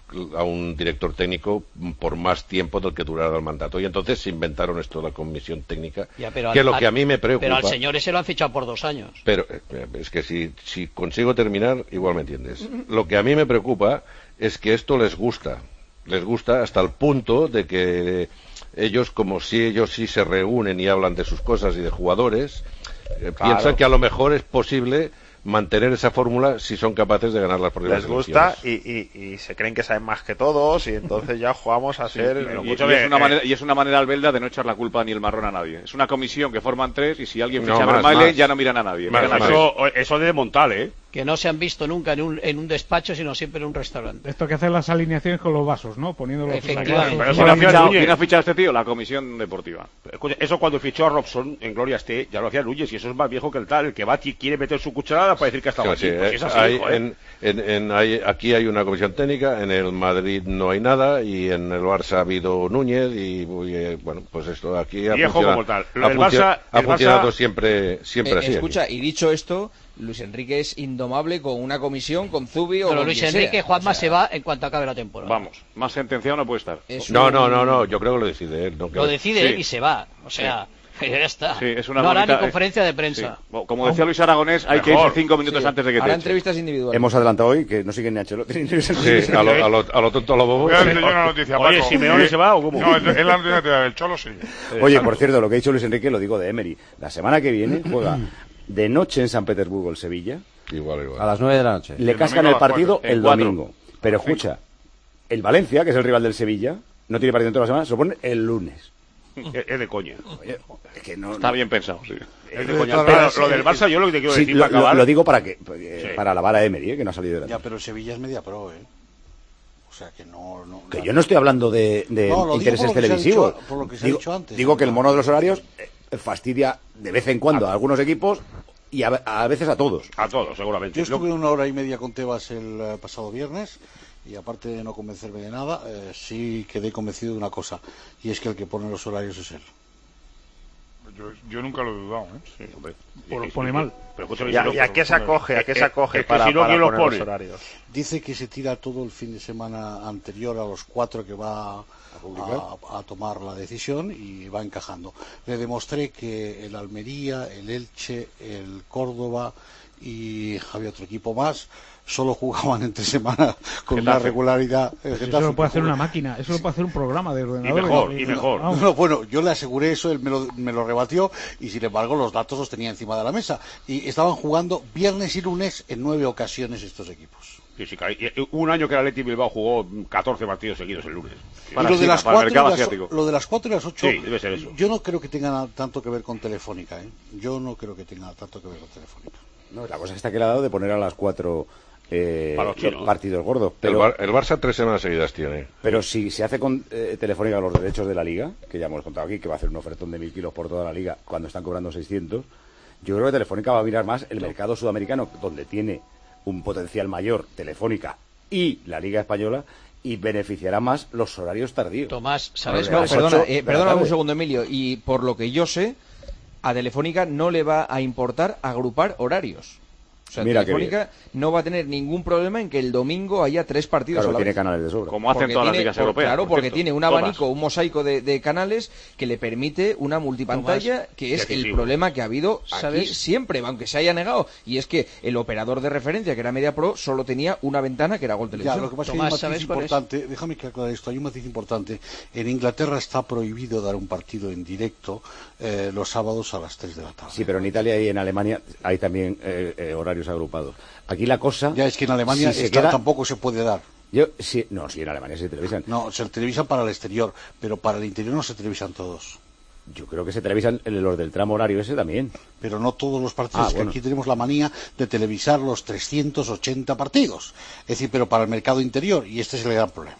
a un director técnico por más tiempo del que durara el mandato. Y entonces se inventaron esto de la comisión técnica, que es lo que a mí me preocupa.
Pero al señor ese lo han fichado por 2 años.
Pero es que si consigo terminar, igual me entiendes. Lo que a mí me preocupa es que esto les gusta hasta el punto de que ellos, como si ellos sí se reúnen y hablan de sus cosas y de jugadores, piensan que a lo mejor es posible mantener esa fórmula si son capaces de ganar las próximas
elecciones. Les gusta y se creen que saben más que todos y entonces ya jugamos a ser...
Y es una manera, Albelda, de no echar la culpa ni el marrón a nadie. Es una comisión que forman 3 y si alguien ficha a Vermaelen ya no miran a nadie.
Eso de montar,
Que no se han visto nunca en un despacho, sino siempre en un restaurante.
Esto que hacen las alineaciones con los vasos, ¿no? Poniéndolos.
Efectivamente.
¿Quién ha fichado a este tío? La comisión deportiva.
Eso cuando fichó a Robson en Gloria esté, ya lo hacía Núñez, y eso es más viejo que el tal. El que va quiere meter su cucharada para decir que ha estado aquí. Pues es así,
aquí hay una comisión técnica, en el Madrid no hay nada, y en el Barça ha habido Núñez, y bueno, pues esto aquí ha funcionado siempre así.
Escucha, y dicho esto, Luis Enrique es indomable con una comisión, con Zubi o
pero
con
Luis
quien
Enrique,
sea.
Juanma se va en cuanto acabe la temporada.
Vamos, más sentenciado no puede estar.
No, yo creo que lo decide él.
Lo decide él y se va, o sea... Ya está.
Sí, es una
no hará ni conferencia de prensa.
Sí. Como decía Luis Aragonés, hay que irse 5 minutos antes de que te
hará
eche.
entrevistas individuales.
Hemos adelantado hoy que no siguen ni Ancelotti.
Sí, a lo tonto, a lo bobo.
Voy a decir yo una noticia, Paco.
Oye, ¿Simeone se va o cómo?
No, es la noticia del Cholo, sí.
Oye, por cierto, lo que ha dicho Luis Enrique lo digo de Emery. La semana que viene juega de noche en San Petersburgo el Sevilla.
Igual.
A las 9 de la noche.
Le cascan el partido el domingo. Pero escucha, el Valencia, que es el rival del Sevilla, no tiene partido en toda la semana, se lo pone el lunes.
Es de coña.
Oye, es que no,
está bien pensado, sí.
Es de coña. Pero lo del Barça, yo lo que te quiero decir para acabar...
Lo digo para lavar a Emery, que no ha salido de la...
Ya, pero Sevilla es media pro, O sea, que no...
Que yo no estoy hablando de intereses televisivos.
Por lo que se ha dicho antes.
Digo que el mono de los horarios fastidia de vez en cuando a algunos equipos y a veces a todos.
A todos, seguramente.
Yo estuve 1 hora y media con Tebas el pasado viernes. Y aparte de no convencerme de nada, sí quedé convencido de una cosa, y es que el que pone los horarios es él.
Yo nunca lo he dudado,
Sí, hombre.
Pone mal.
Pero ¿y a qué se acoge? Para poner los horarios?
Dice que se tira todo el fin de semana anterior a los 4 que va a tomar la decisión y va encajando. Le demostré que el Almería, el Elche, el Córdoba y había otro equipo más solo jugaban entre semana con una regularidad.
Eso lo puede hacer una máquina, eso lo puede hacer un programa de ordenador.
Y mejor.
No, bueno, yo le aseguré eso, él me lo rebatió y sin embargo los datos los tenía encima de la mesa. Y estaban jugando viernes y lunes en 9 ocasiones estos equipos.
Sí, un año que el Athletic Bilbao jugó 14 partidos seguidos el lunes.
Y lo de las 4 y las 8,
sí, debe ser eso.
Yo no creo que tenga tanto que ver con Telefónica, Yo no creo que tenga tanto que ver con Telefónica.
No, la cosa está que le ha dado de poner a las 4 partidos gordos.
Pero el Barça 3 semanas seguidas tiene.
Pero si se hace con Telefónica los derechos de la Liga, que ya hemos contado aquí, que va a hacer un ofertón de 1.000 kilos por toda la Liga cuando están cobrando 600, yo creo que Telefónica va a mirar más el mercado sudamericano, donde tiene un potencial mayor Telefónica y la Liga Española, y beneficiará más los horarios tardíos.
Tomás, ¿sabes? No, perdona un segundo, Emilio. Y por lo que yo sé, a Telefónica no le va a importar agrupar horarios. O sea, Telefónica no va a tener ningún problema en que el domingo haya 3 partidos
a la vez.
Tiene
canales de sobra.
Como hacen todas las ligas europeas.
Claro, porque tiene un abanico, un mosaico de canales que le permite una multipantalla, que es el problema que ha habido aquí siempre, aunque se haya negado. Y es que el operador de referencia, que era MediaPro, solo tenía una ventana que era Gol Televisión.
Ya, lo que pasa es que hay un matiz importante. Déjame que aclare esto. Hay un matiz importante. En Inglaterra está prohibido dar un partido en directo los sábados a las 3 de la tarde.
Sí, pero en Italia y en Alemania hay también horarios agrupados. Aquí la cosa...
Ya, es que en Alemania tampoco se puede dar.
Sí, en Alemania se televisan.
No, se televisan para el exterior, pero para el interior no se televisan todos.
Yo creo que se televisan los del tramo horario ese también.
Pero no todos los partidos, que aquí tenemos la manía de televisar los 380 partidos. Es decir, pero para el mercado interior, y este es el gran problema.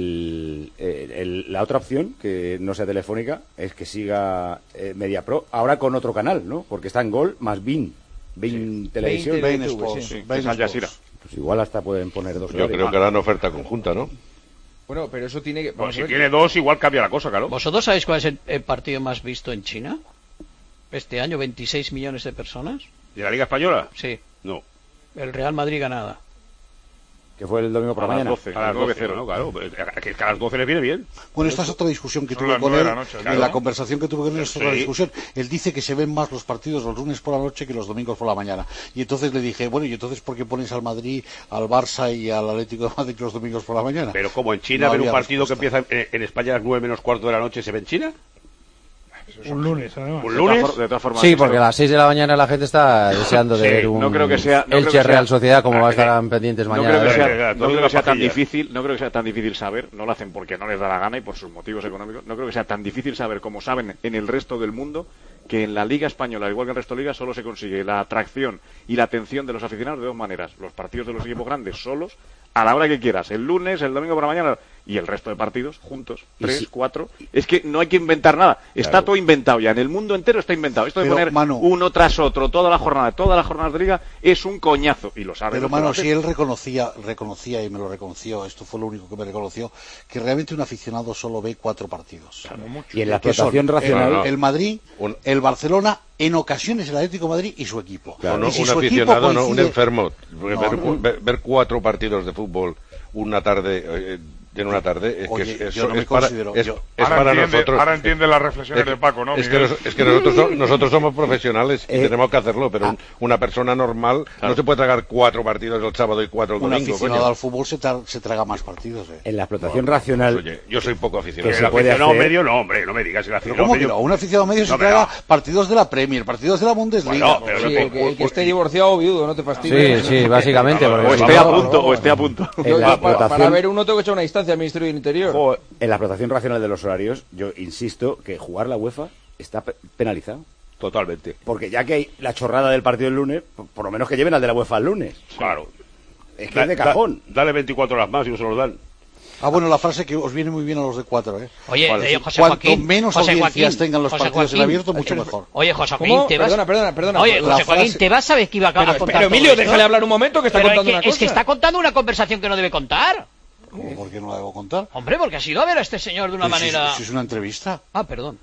La otra opción, que no sea Telefónica, es que siga MediaPro, ahora con otro canal, ¿no? Porque está en Gol más BeIN Televisión.
BeIN Sports.
Pues igual hasta pueden poner 2
horarios. Yo creo que harán oferta conjunta, ¿no?
Bueno, pero eso tiene que...
si tiene 2, igual cambia la cosa, claro.
¿Vosotros sabéis cuál es el partido más visto en China? Este año, 26 millones de personas.
¿De la Liga Española?
Sí.
No.
El Real Madrid-Granada.
Que fue el domingo por la mañana.
12, a las 12, ¿no? Claro, que a las 12 le viene bien.
Bueno, esta es otra discusión que tuve con él. En la conversación que tuve con él es otra discusión. Él dice que se ven más los partidos los lunes por la noche que los domingos por la mañana. Y entonces le dije, bueno, ¿y entonces por qué pones al Madrid, al Barça y al Atlético de Madrid los domingos por la mañana?
Pero como en China, ver un partido respuesta. Que empieza en España a las 9 menos cuarto de la noche, ¿se ve en China?
Un lunes, además.
¿Un lunes?
De todas formas, sí, porque a las 6 de la mañana la gente está deseando de ver un Elche Real Sociedad, como va a estar pendientes mañana.
No creo que sea tan difícil saber, no lo hacen porque no les da la gana y por sus motivos económicos, no creo que sea tan difícil saber, como saben en el resto del mundo, que en la Liga Española, al igual que en el resto de ligas, solo se consigue la atracción y la atención de los aficionados de dos maneras. Los partidos de los equipos grandes solos, a la hora que quieras, el lunes, el domingo por la mañana, y el resto de partidos juntos, 3, 4. Es que no hay que inventar nada, está todo inventado ya, en el mundo entero está inventado. Esto de poner uno tras otro todas las jornadas de liga es un coñazo, y lo sabe.
Pero Manu, si él reconocía y me lo reconoció, esto fue lo único que me reconoció, que realmente un aficionado solo ve 4 partidos.
Claro, y en la explotación racional,
el Madrid, el Barcelona, en ocasiones el Atlético de Madrid y su equipo.
Claro, no, si un aficionado, no un enfermo. Ver 4 partidos de fútbol una tarde en una tarde es que para nosotros.
Ahora entiende las reflexiones de Paco, ¿no?
Es que nosotros somos profesionales y tenemos que hacerlo, pero una persona normal no se puede tragar 4 partidos el sábado y 4 el domingo.
Un aficionado al fútbol se traga más partidos.
En la explotación racional.
Oye, yo soy poco aficionado.
El aficionado
medio no, hombre, no me digas el aficionado
medio. ¿Cómo que no? Un aficionado medio se traga partidos de la Premier, partidos de la Bundesliga.
El que esté divorciado o viudo, no te fastidies.
Sí, básicamente.
O esté a punto.
Para ver uno tengo que echar una instancia al Ministerio del Interior.
En la explotación racional de los horarios, yo insisto que jugar la UEFA está penalizado.
Totalmente.
Porque ya que hay la chorrada del partido el lunes, por lo menos que lleven al de la UEFA el lunes.
Claro.
Es que es de cajón.
Dale 24 horas más y no se los dan.
Bueno, la frase que os viene muy bien a los de 4, ¿eh?
Oye, José
Cuanto
Joaquín,
menos audiencias tengan los partidos en abierto, mucho mejor.
Oye, José Joaquín, te vas...
Perdona.
Oye, José Joaquín, ¿te vas? ¿Sabes que iba a contar
Pero Emilio, déjale hablar un momento, que está contando una cosa.
Es que está contando una conversación que no debe contar.
¿Cómo? ¿Por qué no la debo contar?
Hombre, porque has ido a ver a este señor de una manera...
Si es una entrevista.
Ah, perdón.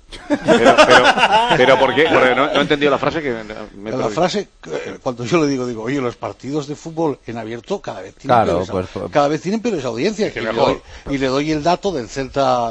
Pero ¿por qué? Porque no he entendido la frase que...
La frase, cuando yo le digo, oye, los partidos de fútbol en abierto cada vez tienen peores audiencias. Y le doy el dato del Celta...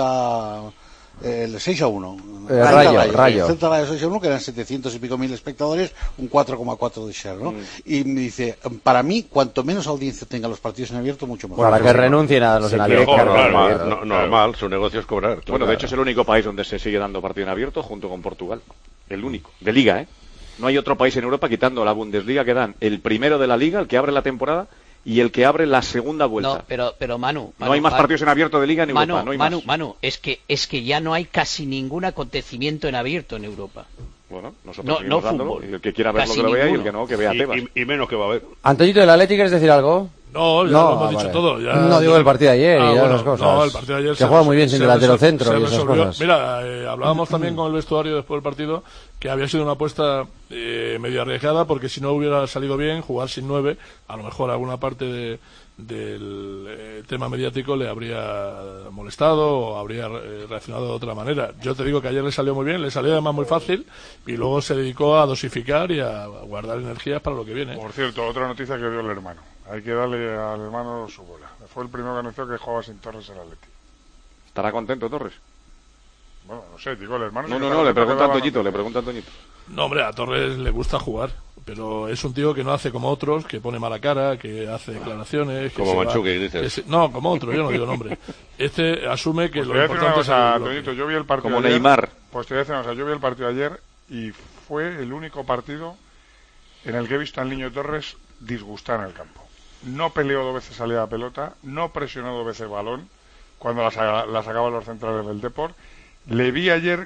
El 6-1.
Rayo.
El Celta Rayo 6-1, que eran 700 y pico mil espectadores, un 4,4 de share, ¿no? Y me dice, para mí, cuanto menos audiencia tengan los partidos en abierto, mucho mejor.
Para que renuncien a los en abierto.
Normal, su negocio es cobrar.
Bueno, de hecho es el único país donde se sigue dando partido en abierto, junto con Portugal. El único. De liga, ¿eh? No hay otro país en Europa, quitando la Bundesliga, que dan el primero de la liga, el que abre la temporada, y el que abre la segunda vuelta.
No, pero Manu,
no hay más partidos en abierto de liga en Europa. No hay
Manu, es que ya no hay casi ningún acontecimiento en abierto en Europa.
Bueno, nosotros seguimos dándolo, y el que quiera verlo que lo vea y el que no, que vea Tebas.
Y menos que va a haber.
Antoñito, ¿del Atlético quieres decir algo?
No, ya lo hemos dicho todo. Ya,
no digo el partido de ayer y esas cosas.
No, el partido de ayer
se juega muy bien sin delantero centro y esas cosas.
Mira, hablábamos también con el vestuario después del partido que había sido una apuesta medio arriesgada, porque si no hubiera salido bien jugar sin 9, a lo mejor alguna parte del tema mediático le habría molestado o habría reaccionado de otra manera. Yo te digo que ayer le salió muy bien, le salió además muy fácil, y luego se dedicó a dosificar y a guardar energías para lo que viene.
Por cierto, otra noticia que dio el hermano. Hay que darle al hermano su bola. Fue el primero que anunció que jugaba sin Torres en el Atleti.
¿Estará contento Torres?
Bueno, no sé, digo el hermano.
No, le pregunta a Antoñito,
No, hombre, a Torres le gusta jugar, pero es un tío que no hace como otros, que pone mala cara, que hace declaraciones.
Como Manchuki, dices.
No, como otro, yo no digo nombre. Este asume que lo importante es...
Antoñito, yo vi el partido
como
ayer,
Neymar.
Pues te voy a decir una cosa, yo vi el partido ayer y fue el único partido en el que he visto al Niño Torres disgustar en el campo. No peleó 2 veces salida de pelota, no presionó 2 veces el balón cuando la sacaban los centrales del Depor. Le vi ayer,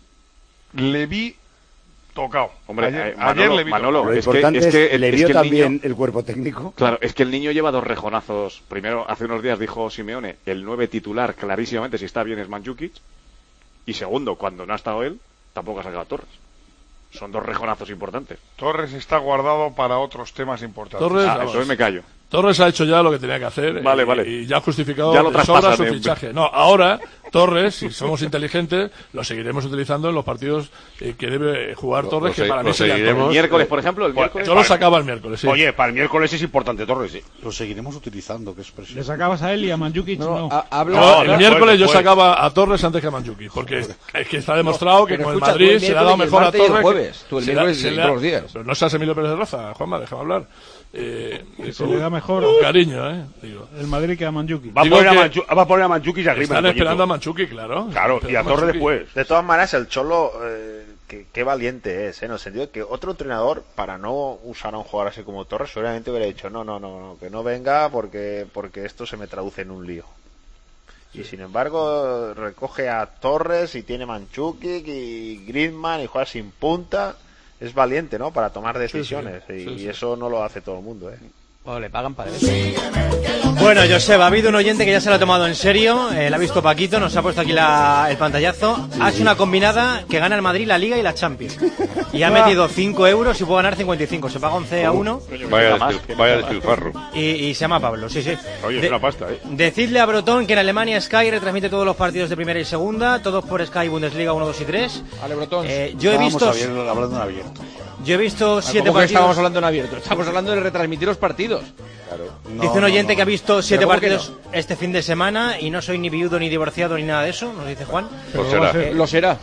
tocado.
Hombre,
ayer le vi
Manolo,
tocado.
Lo importante es que le vio también el cuerpo técnico.
Claro, es que el niño lleva 2 rejonazos. Primero, hace unos días dijo Simeone, el 9 titular, clarísimamente, si está bien es Mandzukic. Y segundo, cuando no ha estado él, tampoco ha sacado a Torres. Son 2 rejonazos importantes.
Torres está guardado para otros temas importantes.
Entonces me callo.
Torres ha hecho ya lo que tenía que hacer.
Vale.
Y ya ha justificado
ya lo
de sobra su fichaje. No, ahora Torres, si somos inteligentes, lo seguiremos utilizando en los partidos que debe jugar Torres, que para mí
seguiremos. El miércoles, por ejemplo,
yo lo sacaba el miércoles, sí.
Oye, para el miércoles es importante Torres, sí.
Lo seguiremos utilizando, qué expresión.
¿Le sacabas a él y a Mandzukic? No.
El miércoles yo sacaba a Torres antes que a Mandzukic, porque es que está demostrado que con el Madrid se le ha dado mejor a Torres.
El jueves, tú el miércoles todos los días.
Pero no seas Emilio Pérez de Roza, Juanma, déjame hablar.
Se le da mejor
cariño, digo.
El Madrid que a Mandzukic.
Va a poner a Mandzukic arriba.
Están esperando a Mandzukic, claro.
Claro, y a Torres después.
De todas maneras, el Cholo, qué valiente es, en el sentido de que otro entrenador, para no usar a un jugador así como Torres, seguramente hubiera dicho, no, que no venga porque esto se me traduce en un lío. Y sin embargo, recoge a Torres y tiene Mandzukic y Griezmann y juega sin punta. Es valiente, ¿no? Para tomar decisiones. Y eso no lo hace todo el mundo,
O le pagan para eso.
Bueno, Joseba, ha habido un oyente que ya se lo ha tomado en serio, la ha visto Paquito, nos ha puesto aquí el pantallazo. Hace una combinada que gana el Madrid la Liga y la Champions. Y ha metido 5 euros y puede ganar 55. Se paga 11 a 1.
Vaya despilfarro.
Y se llama Pablo, sí.
Oye, es una pasta,
Decidle a Brotón que en Alemania Sky retransmite todos los partidos de primera y segunda, todos por Sky Bundesliga 1, 2 y 3.
Vale, Brotón.
Yo he visto...
hablando en abierto.
Yo he visto 7
partidos.
partidos.
Estábamos hablando en abierto. Estamos hablando de retransmitir los partidos.
Claro.
Dice un oyente que ha visto 7 partidos este fin de semana y no soy ni viudo ni divorciado ni nada de eso, nos dice Juan.
Lo será.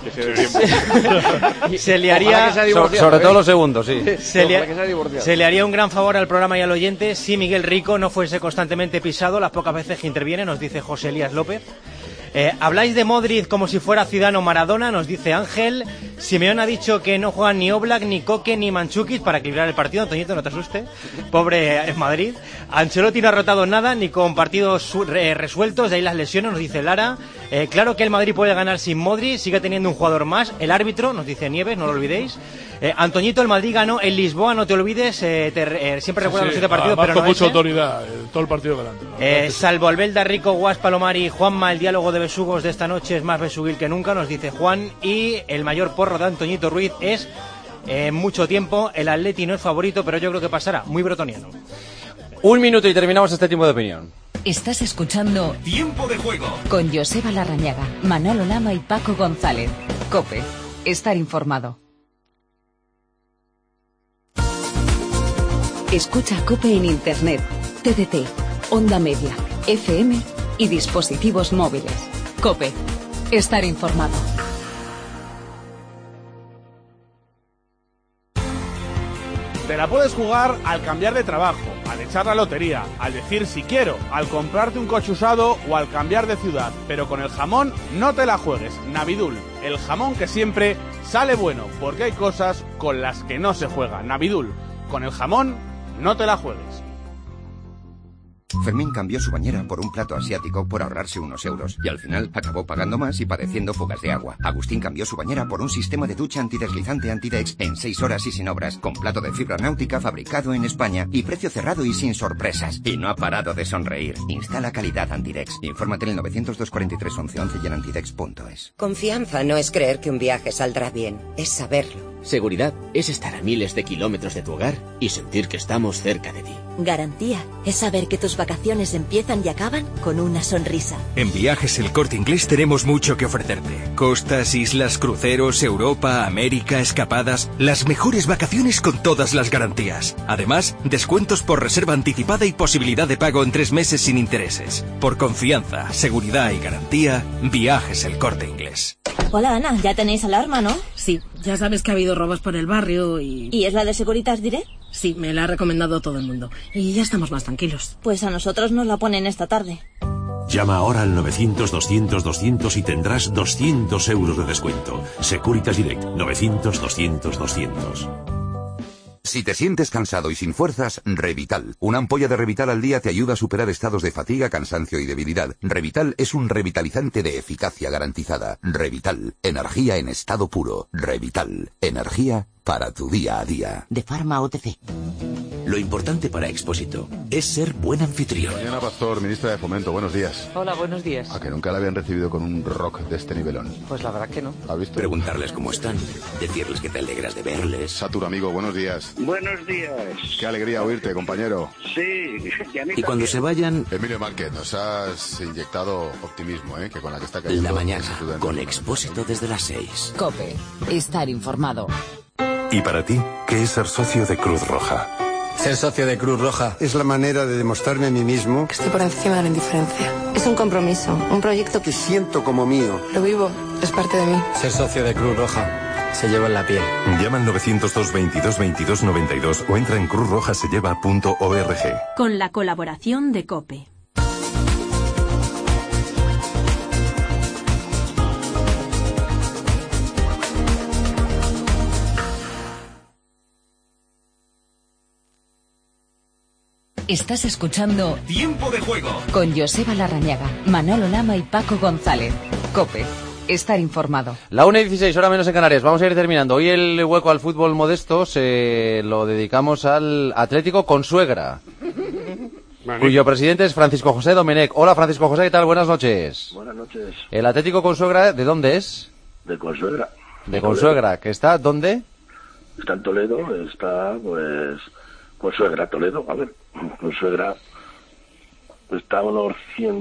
Se le haría...
Sobre todo los segundos, sí.
Se le haría un gran favor al programa y al oyente si Miguel Rico no fuese constantemente pisado las pocas veces que interviene, nos dice José Elías López. Habláis de Modric como si fuera Zidane o Maradona, nos dice Ángel. Simeón ha dicho que no juegan ni Oblak, ni Koke, ni Mandzukic para equilibrar el partido. Antoñito, no te asustes, pobre Madrid. Ancelotti no ha rotado nada, ni con partidos resueltos, de ahí las lesiones, nos dice Lara. Claro que el Madrid puede ganar sin Modric, sigue teniendo un jugador más. El árbitro, nos dice Nieves, no lo olvidéis. Antoñito, el Madrid ganó en Lisboa, no te olvides, siempre recuerda los 7 partidos, pero no
con mucha autoridad, todo el partido delante.
Salvo Albelda, Rico, Guas, Palomar y Juanma, el diálogo de besugos de esta noche es más besuguil que nunca, nos dice Juan. Y el mayor porro de Antoñito Ruiz es, en mucho tiempo, el Atleti no es favorito, pero yo creo que pasará, muy brotoniano.
1 minuto y terminamos este tiempo de opinión.
Estás escuchando
Tiempo de Juego
con Joseba Larrañaga, Manolo Lama y Paco González. COPE, estar informado. Escucha COPE en Internet, TDT, Onda Media, FM y dispositivos móviles. COPE, estar informado.
Te la puedes jugar al cambiar de trabajo, al echar la lotería, al decir si quiero, al comprarte un coche usado o al cambiar de ciudad. Pero con el jamón no te la juegues. Navidul, el jamón que siempre sale bueno, porque hay cosas con las que no se juega. Navidul, con el jamón no te la juegues.
Fermín cambió su bañera por un plato asiático por ahorrarse unos euros y al final acabó pagando más y padeciendo fugas de agua. Agustín cambió su bañera por un sistema de ducha antideslizante Antidex en 6 horas y sin obras, con plato de fibra náutica fabricado en España y precio cerrado y sin sorpresas. Y no ha parado de sonreír. Instala calidad Antidex. Infórmate en el 900-243-1111 y en antidex.es.
Confianza no es creer que un viaje saldrá bien, es saberlo.
Seguridad es estar a miles de kilómetros de tu hogar y sentir que estamos cerca de ti.
Garantía es saber que tus vacaciones empiezan y acaban con una sonrisa.
En Viajes El Corte Inglés tenemos mucho que ofrecerte. Costas, islas, cruceros, Europa, América, escapadas. Las mejores vacaciones con todas las garantías. Además, descuentos por reserva anticipada y posibilidad de pago en 3 meses sin intereses. Por confianza, seguridad y garantía, Viajes El Corte Inglés.
Hola Ana, ya tenéis alarma, ¿no?
Sí, ya sabes que ha habido robos por el barrio y...
¿Y es la de Securitas Direct?
Sí, me la ha recomendado todo el mundo. Y ya estamos más tranquilos.
Pues a nosotros nos la ponen esta tarde.
Llama ahora al 900-200-200 y tendrás 200 euros de descuento. Securitas Direct, 900-200-200.
Si te sientes cansado y sin fuerzas, Revital. Una ampolla de Revital al día te ayuda a superar estados de fatiga, cansancio y debilidad. Revital es un revitalizante de eficacia garantizada. Revital, energía en estado puro. Revital, energía para tu día a día.
De Pharma OTC.
Lo importante para Expósito es ser buen anfitrión.
Mariana Pastor, ministra de Fomento, buenos días.
Hola, buenos días.
¿A que nunca la habían recibido con un rock de este nivelón?
Pues la verdad que no.
¿Has visto?
Preguntarles cómo están, decirles que te alegras de verles.
Satur, amigo, buenos días.
Buenos días.
Qué alegría oírte, compañero.
Sí,
y cuando se vayan...
Emilio Márquez, nos has inyectado optimismo, que con la que está cayendo...
La mañana, con Expósito desde las 6.
COPE. Estar informado.
¿Y para ti, qué es ser socio de Cruz Roja?
Ser socio de Cruz Roja es la manera de demostrarme a mí mismo
que estoy por encima de la indiferencia. Es un compromiso, un proyecto
que siento como mío.
Lo vivo, es parte de mí.
Ser socio de Cruz Roja se lleva en la piel.
Llama al 902 22 22 92 o entra en cruzrojaselleva.org.
Con la colaboración de COPE.
Estás escuchando
Tiempo de Juego
con Joseba Larrañaga, Manolo Lama y Paco González. COPE. Estar informado.
La 1:16, hora menos en Canarias. Vamos a ir terminando. Hoy el hueco al fútbol modesto se lo dedicamos al Atlético Consuegra, cuyo presidente es Francisco José Domenech. Hola, Francisco José, ¿qué tal? Buenas noches.
Buenas noches.
El Atlético Consuegra, ¿de dónde es?
De Consuegra.
De Consuegra, ¿que está dónde?
Está en Toledo, está pues Consuegra, Toledo, a ver, Consuegra está a unos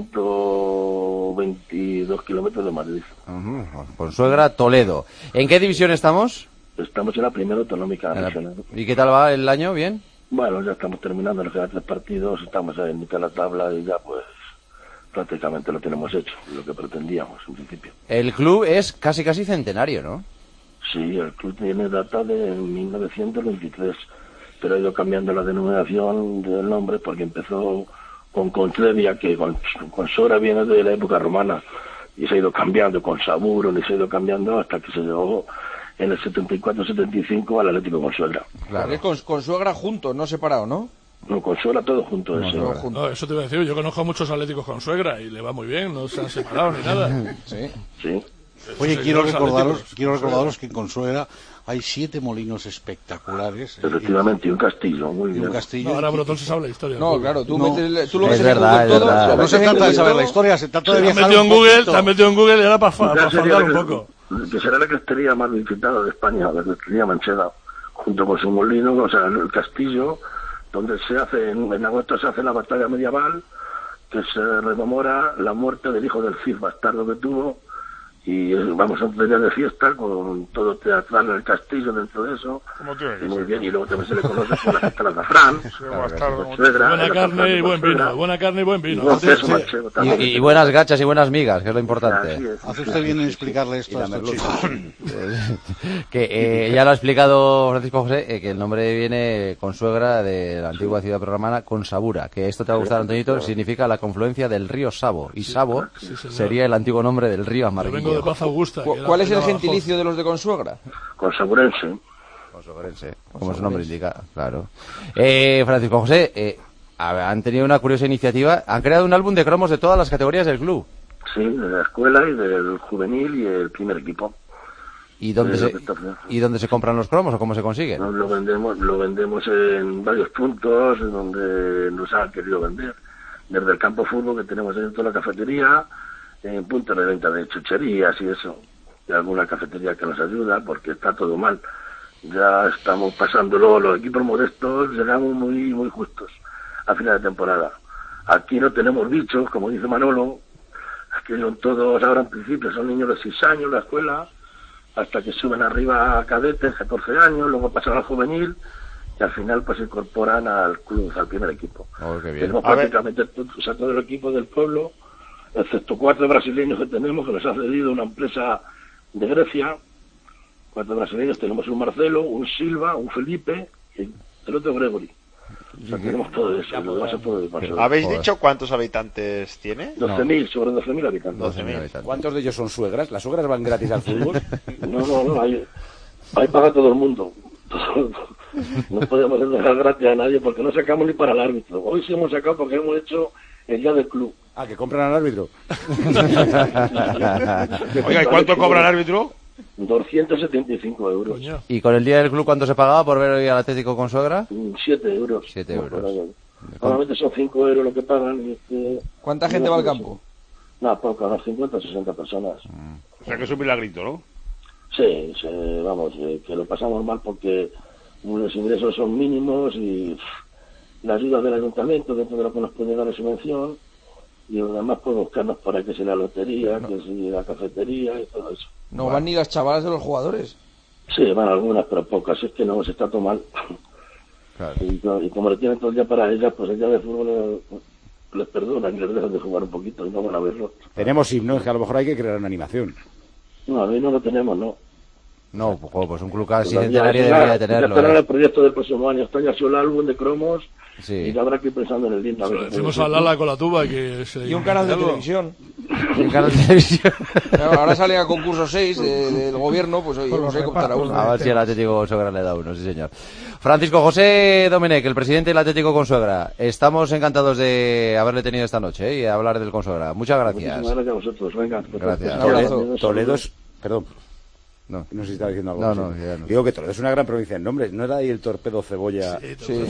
122 kilómetros de Madrid.
Consuegra, Toledo. ¿En qué división estamos?
Estamos en la primera autonómica nacional.
¿Y qué tal va el año? ¿Bien?
Bueno, ya estamos terminando, nos quedan 3 partidos, estamos en mitad de la tabla y ya pues prácticamente lo tenemos hecho, lo que pretendíamos en principio.
El club es casi centenario, ¿no?
Sí, el club tiene data de 1923, pero ha ido cambiando la denominación del nombre porque empezó con Contrevia, que con Sora viene de la época romana, y se ha ido cambiando con Saburon y se ha ido cambiando hasta que se llegó en el 74-75 al Atlético Consuegra.
Claro. Es Consuegra junto, no separado, ¿no?
No, Consuegra todo junto.
No, eso te iba a decir, yo conozco a muchos atléticos Consuegra y le va muy bien, no se han separado ni nada.
Sí.
Oye, quiero recordaros que en Consuegra hay 7 molinos espectaculares.
Efectivamente, y un castillo, muy bien.
Castillo.
No, ahora Brotón se sabe la historia.
No, claro, tú lo ves
es verdad,
en Google todo.
No se trata de saber la historia, se trata de viajar un
poquito. Te has metido en Google y era para faltar un poco.
Que será la crestería más visitada de España, la crestería Mancheda, junto con su molino, o sea, el castillo, donde se hace, en agosto se hace la batalla medieval, que se rememora la muerte del hijo del Cid bastardo que tuvo. Y vamos a un día de fiesta con todo teatral en el castillo dentro de eso. Y muy bien, y luego también se le conoce por la fiesta del azafrán.
Buena carne y buen vino. Buena carne y buen vino.
Y buenas gachas y buenas migas, que es lo importante.
Hace usted bien en explicarle esto a estos chicos.
Que ya lo ha explicado Francisco José, que el nombre viene Consuegra de la antigua ciudad prerromana Consabura, que esto te va a gustar, Antonito, significa la confluencia del río Sabo. Y Sabo sería el antiguo nombre del río Amarguillo.
De Paz Augusta.
¿Cuál es el gentilicio de los de Consuegra?
Consaburense.
Como su nombre indica, claro. Francisco José, han tenido una curiosa iniciativa, han creado un álbum de cromos de todas las categorías del club.
Sí, de la escuela y del juvenil y el primer equipo.
¿Y dónde se compran los cromos o cómo se consiguen?
Lo vendemos en varios puntos donde nos han querido vender. Desde el campo fútbol que tenemos dentro de la cafetería, en puntos de venta de chucherías y eso, y alguna cafetería que nos ayuda porque está todo mal. Ya estamos pasándolo, los equipos modestos llegamos muy justos a final de temporada. Aquí no tenemos bichos, como dice Manolo, aquí son todos ahora en principio, son niños de 6 años la escuela, hasta que suben arriba a cadetes, 14 años, luego pasan al juvenil y al final pues se incorporan al club, al primer equipo. Tenemos prácticamente todo el equipo del pueblo, excepto 4 brasileños que tenemos, que nos ha cedido una empresa de Grecia. 4 brasileños, tenemos un Marcelo, un Silva, un Felipe y el otro Gregory. O sea, tenemos todo eso. Lo demás es todo de Barcelona.
¿Habéis dicho cuántos habitantes tiene?
12.000, sobre 12.000 habitantes.
12.000.
¿Cuántos de ellos son suegras? ¿Las suegras van gratis al fútbol?
No, ahí paga todo el mundo. No podemos dejar gratis a nadie porque no sacamos ni para el árbitro. Hoy sí hemos sacado porque hemos hecho el día del club.
Ah, que compran al árbitro.
Oiga, ¿y cuánto cobra el árbitro?
275 euros.
Coño.
¿Y con el día del club cuánto se pagaba por ver hoy al Atlético con suegra?
7 euros.
7 euros.
Normalmente son 5 euros lo que pagan.
¿Cuánta gente va al campo?
No, poco, unas 50 o 60 personas.
O sea que es un milagrito, ¿no?
Sí, vamos, que lo pasamos mal porque los ingresos son mínimos y la ayuda del ayuntamiento dentro de lo que nos puede dar de subvención, y lo demás pues buscarnos por ahí, que si la lotería, que si la cafetería y todo eso.
¿No van ni las chavalas de los jugadores?
Sí, van algunas, pero pocas. Es que no, se está todo mal.
Claro.
Y como le tienen todo el día para ellas, pues el día de fútbol les perdonan y les dejan de jugar un poquito y no van a verlo.
Tenemos himnos, que a lo mejor hay que crear una animación.
No, a mí no lo tenemos, no.
No, pues un club casi
Pues
centenario debería de tenerlo.
Esperar el proyecto del próximo año. Está ya el álbum de cromos.
Sí.
Y habrá que ir pensando en el himno.
Decimos a Lala con la tuba que
y un canal de televisión.
Un canal de televisión.
Ahora sale a concurso 6 del gobierno, pues hoy hay que optar a uno.
A ver si el Atlético con suegra le da uno, sí señor. Francisco José Domenech, el presidente del Atlético con suegra. Estamos encantados de haberle tenido esta noche y hablar del con suegra. Muchas gracias.
Muchísimas gracias a vosotros. Venga.
Gracias.
Toledo es... Perdón.
No
sé si estaba diciendo algo.
No, ya no.
Digo que Toledo es una gran provincia en nombres. ¿No era ahí el Torpedo Cebolla?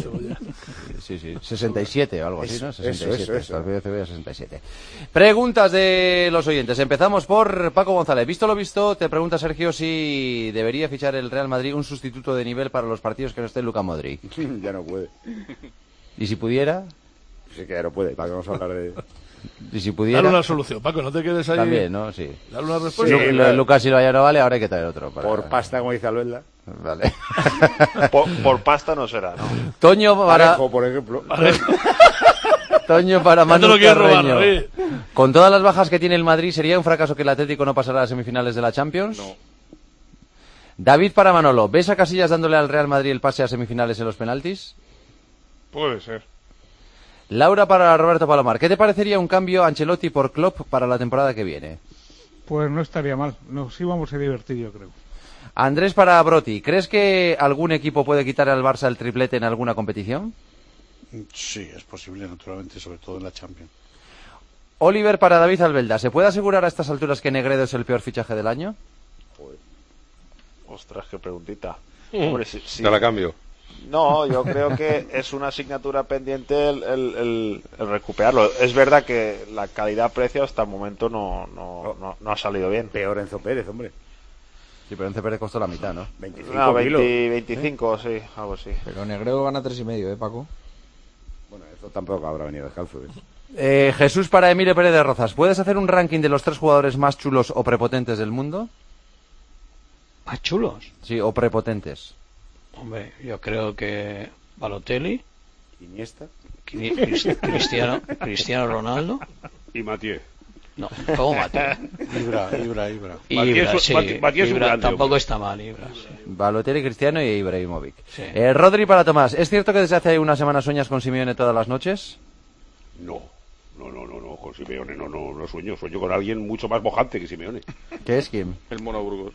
Sí. 67 o algo así, ¿no? 67.
Eso.
Torpedo Cebolla 67. Preguntas de los oyentes. Empezamos por Paco González. Visto lo visto, te pregunta Sergio si debería fichar el Real Madrid un sustituto de nivel para los partidos que no esté Luka Modric.
Ya no puede.
¿Y si pudiera?
Sí que ya no puede. ¿Para qué vamos a hablar de...?
Y si pudiera...
Dale una solución, Paco, no te quedes ahí...
También, ¿no? Sí.
Dale una respuesta.
Sí, Lucas Silva ya no vale, ahora hay que traer otro.
Por pasta, como dice Alberla.
Vale.
por pasta no será, ¿no?
Toño para...
Parejo, por ejemplo.
Toño para Manu
no
Carreño.
Robar,
Con todas las bajas que tiene el Madrid, ¿sería un fracaso que el Atlético no pasara a las semifinales de la Champions?
No.
David para Manolo. ¿Ves a Casillas dándole al Real Madrid el pase a semifinales en los penaltis?
Puede ser.
Laura para Roberto Palomar. ¿Qué te parecería un cambio Ancelotti por Klopp para la temporada que viene?
Pues no estaría mal. Nos íbamos a divertir, yo creo.
Andrés para Broti. ¿Crees que algún equipo puede quitar al Barça el triplete en alguna competición?
Sí, es posible, naturalmente, sobre todo en la Champions.
Oliver para David Albelda. ¿Se puede asegurar a estas alturas que Negredo es el peor fichaje del año?
Ostras, qué preguntita. Hombre, sí.
Te la cambio.
No, yo creo que es una asignatura pendiente el recuperarlo. Es verdad que la calidad-precio hasta el momento no ha salido bien.
Peor Enzo Pérez, hombre.
Sí, pero Enzo Pérez costó la mitad, ¿no?
25
no, 20,
kilos.
25, sí, algo así.
Pero Negredo gana 3,5, Paco.
Bueno, eso tampoco habrá venido descalzo.
Jesús para Emilio Pérez de Rozas. ¿Puedes hacer un ranking de los 3 jugadores más chulos o prepotentes del mundo?
¿Más chulos?
Sí, o prepotentes.
Hombre, yo creo que Balotelli,
Iniesta,
Cristiano Ronaldo
y Mathieu.
No, ¿cómo Mathieu?
Ibra.
Ibra tampoco está mal, Ibra. Sí.
Balotelli, Cristiano y Ibrahimovic.
Sí.
Rodri para Tomás. ¿Es cierto que desde hace una semana sueñas con Simeone todas las noches?
No, con Simeone no sueño con alguien mucho más mojante que Simeone.
¿Qué es quién?
El Mono Burgos.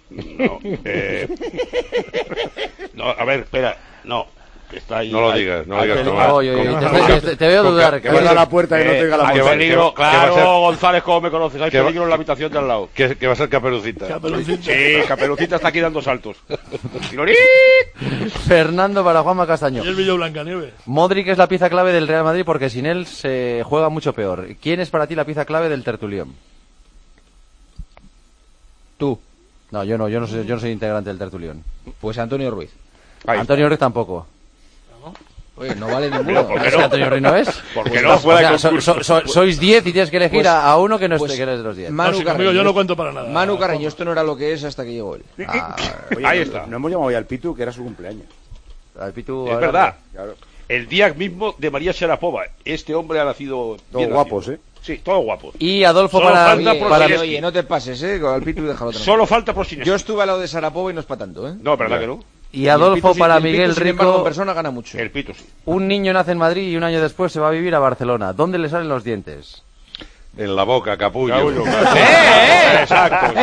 No, a ver, espera, no. Está ahí, no lo digas.
Te veo dudar.
Que vaya a la puerta y no te diga la puerta.
Peligro, claro, González, como me conoces, hay peligro en la habitación de al lado. Que va a ser Caperucita. Sí, Caperucita está aquí dando saltos.
Fernando para Juanma Castaño.
Y el Villo Blancanieves.
Modric es la pieza clave del Real Madrid porque sin él se juega mucho peor. ¿Quién es para ti la pieza clave del tertulión?
Tú.
No, yo no soy integrante del tertulión.
Pues Antonio Ruiz.
Antonio Ruiz tampoco.
Oye, no vale ninguno.
¿Es que Antonio Ruiz no es?
¿Por qué no?
Sois 10 y tienes que elegir
pues,
a uno que no
pues,
esté, que eres de los 10.
Manu Carreño, yo no cuento para nada.
Manu Carreño, esto no era lo que es hasta que llegó él.
Oye, ahí está. No hemos llamado hoy al Pitu, que era su cumpleaños.
Al Pitu,
es verdad. Claro. El día mismo de María Sharapova. Este hombre ha nacido...
Todos guapos, ¿eh?
Sí, todos guapos.
Y Adolfo para...
Oye, no te pases, con el Pitu déjalo tranquilo.
Solo falta Prosineski.
Yo estuve al lado de Sharapova y no es para tanto, ¿eh?
No, verdad que no.
Y Adolfo para Miguel Rico.
En persona gana mucho.
El Pito sí.
Un niño nace en Madrid y un año después se va a vivir a Barcelona. ¿Dónde le salen los dientes?
En la boca, capullo.
Exacto.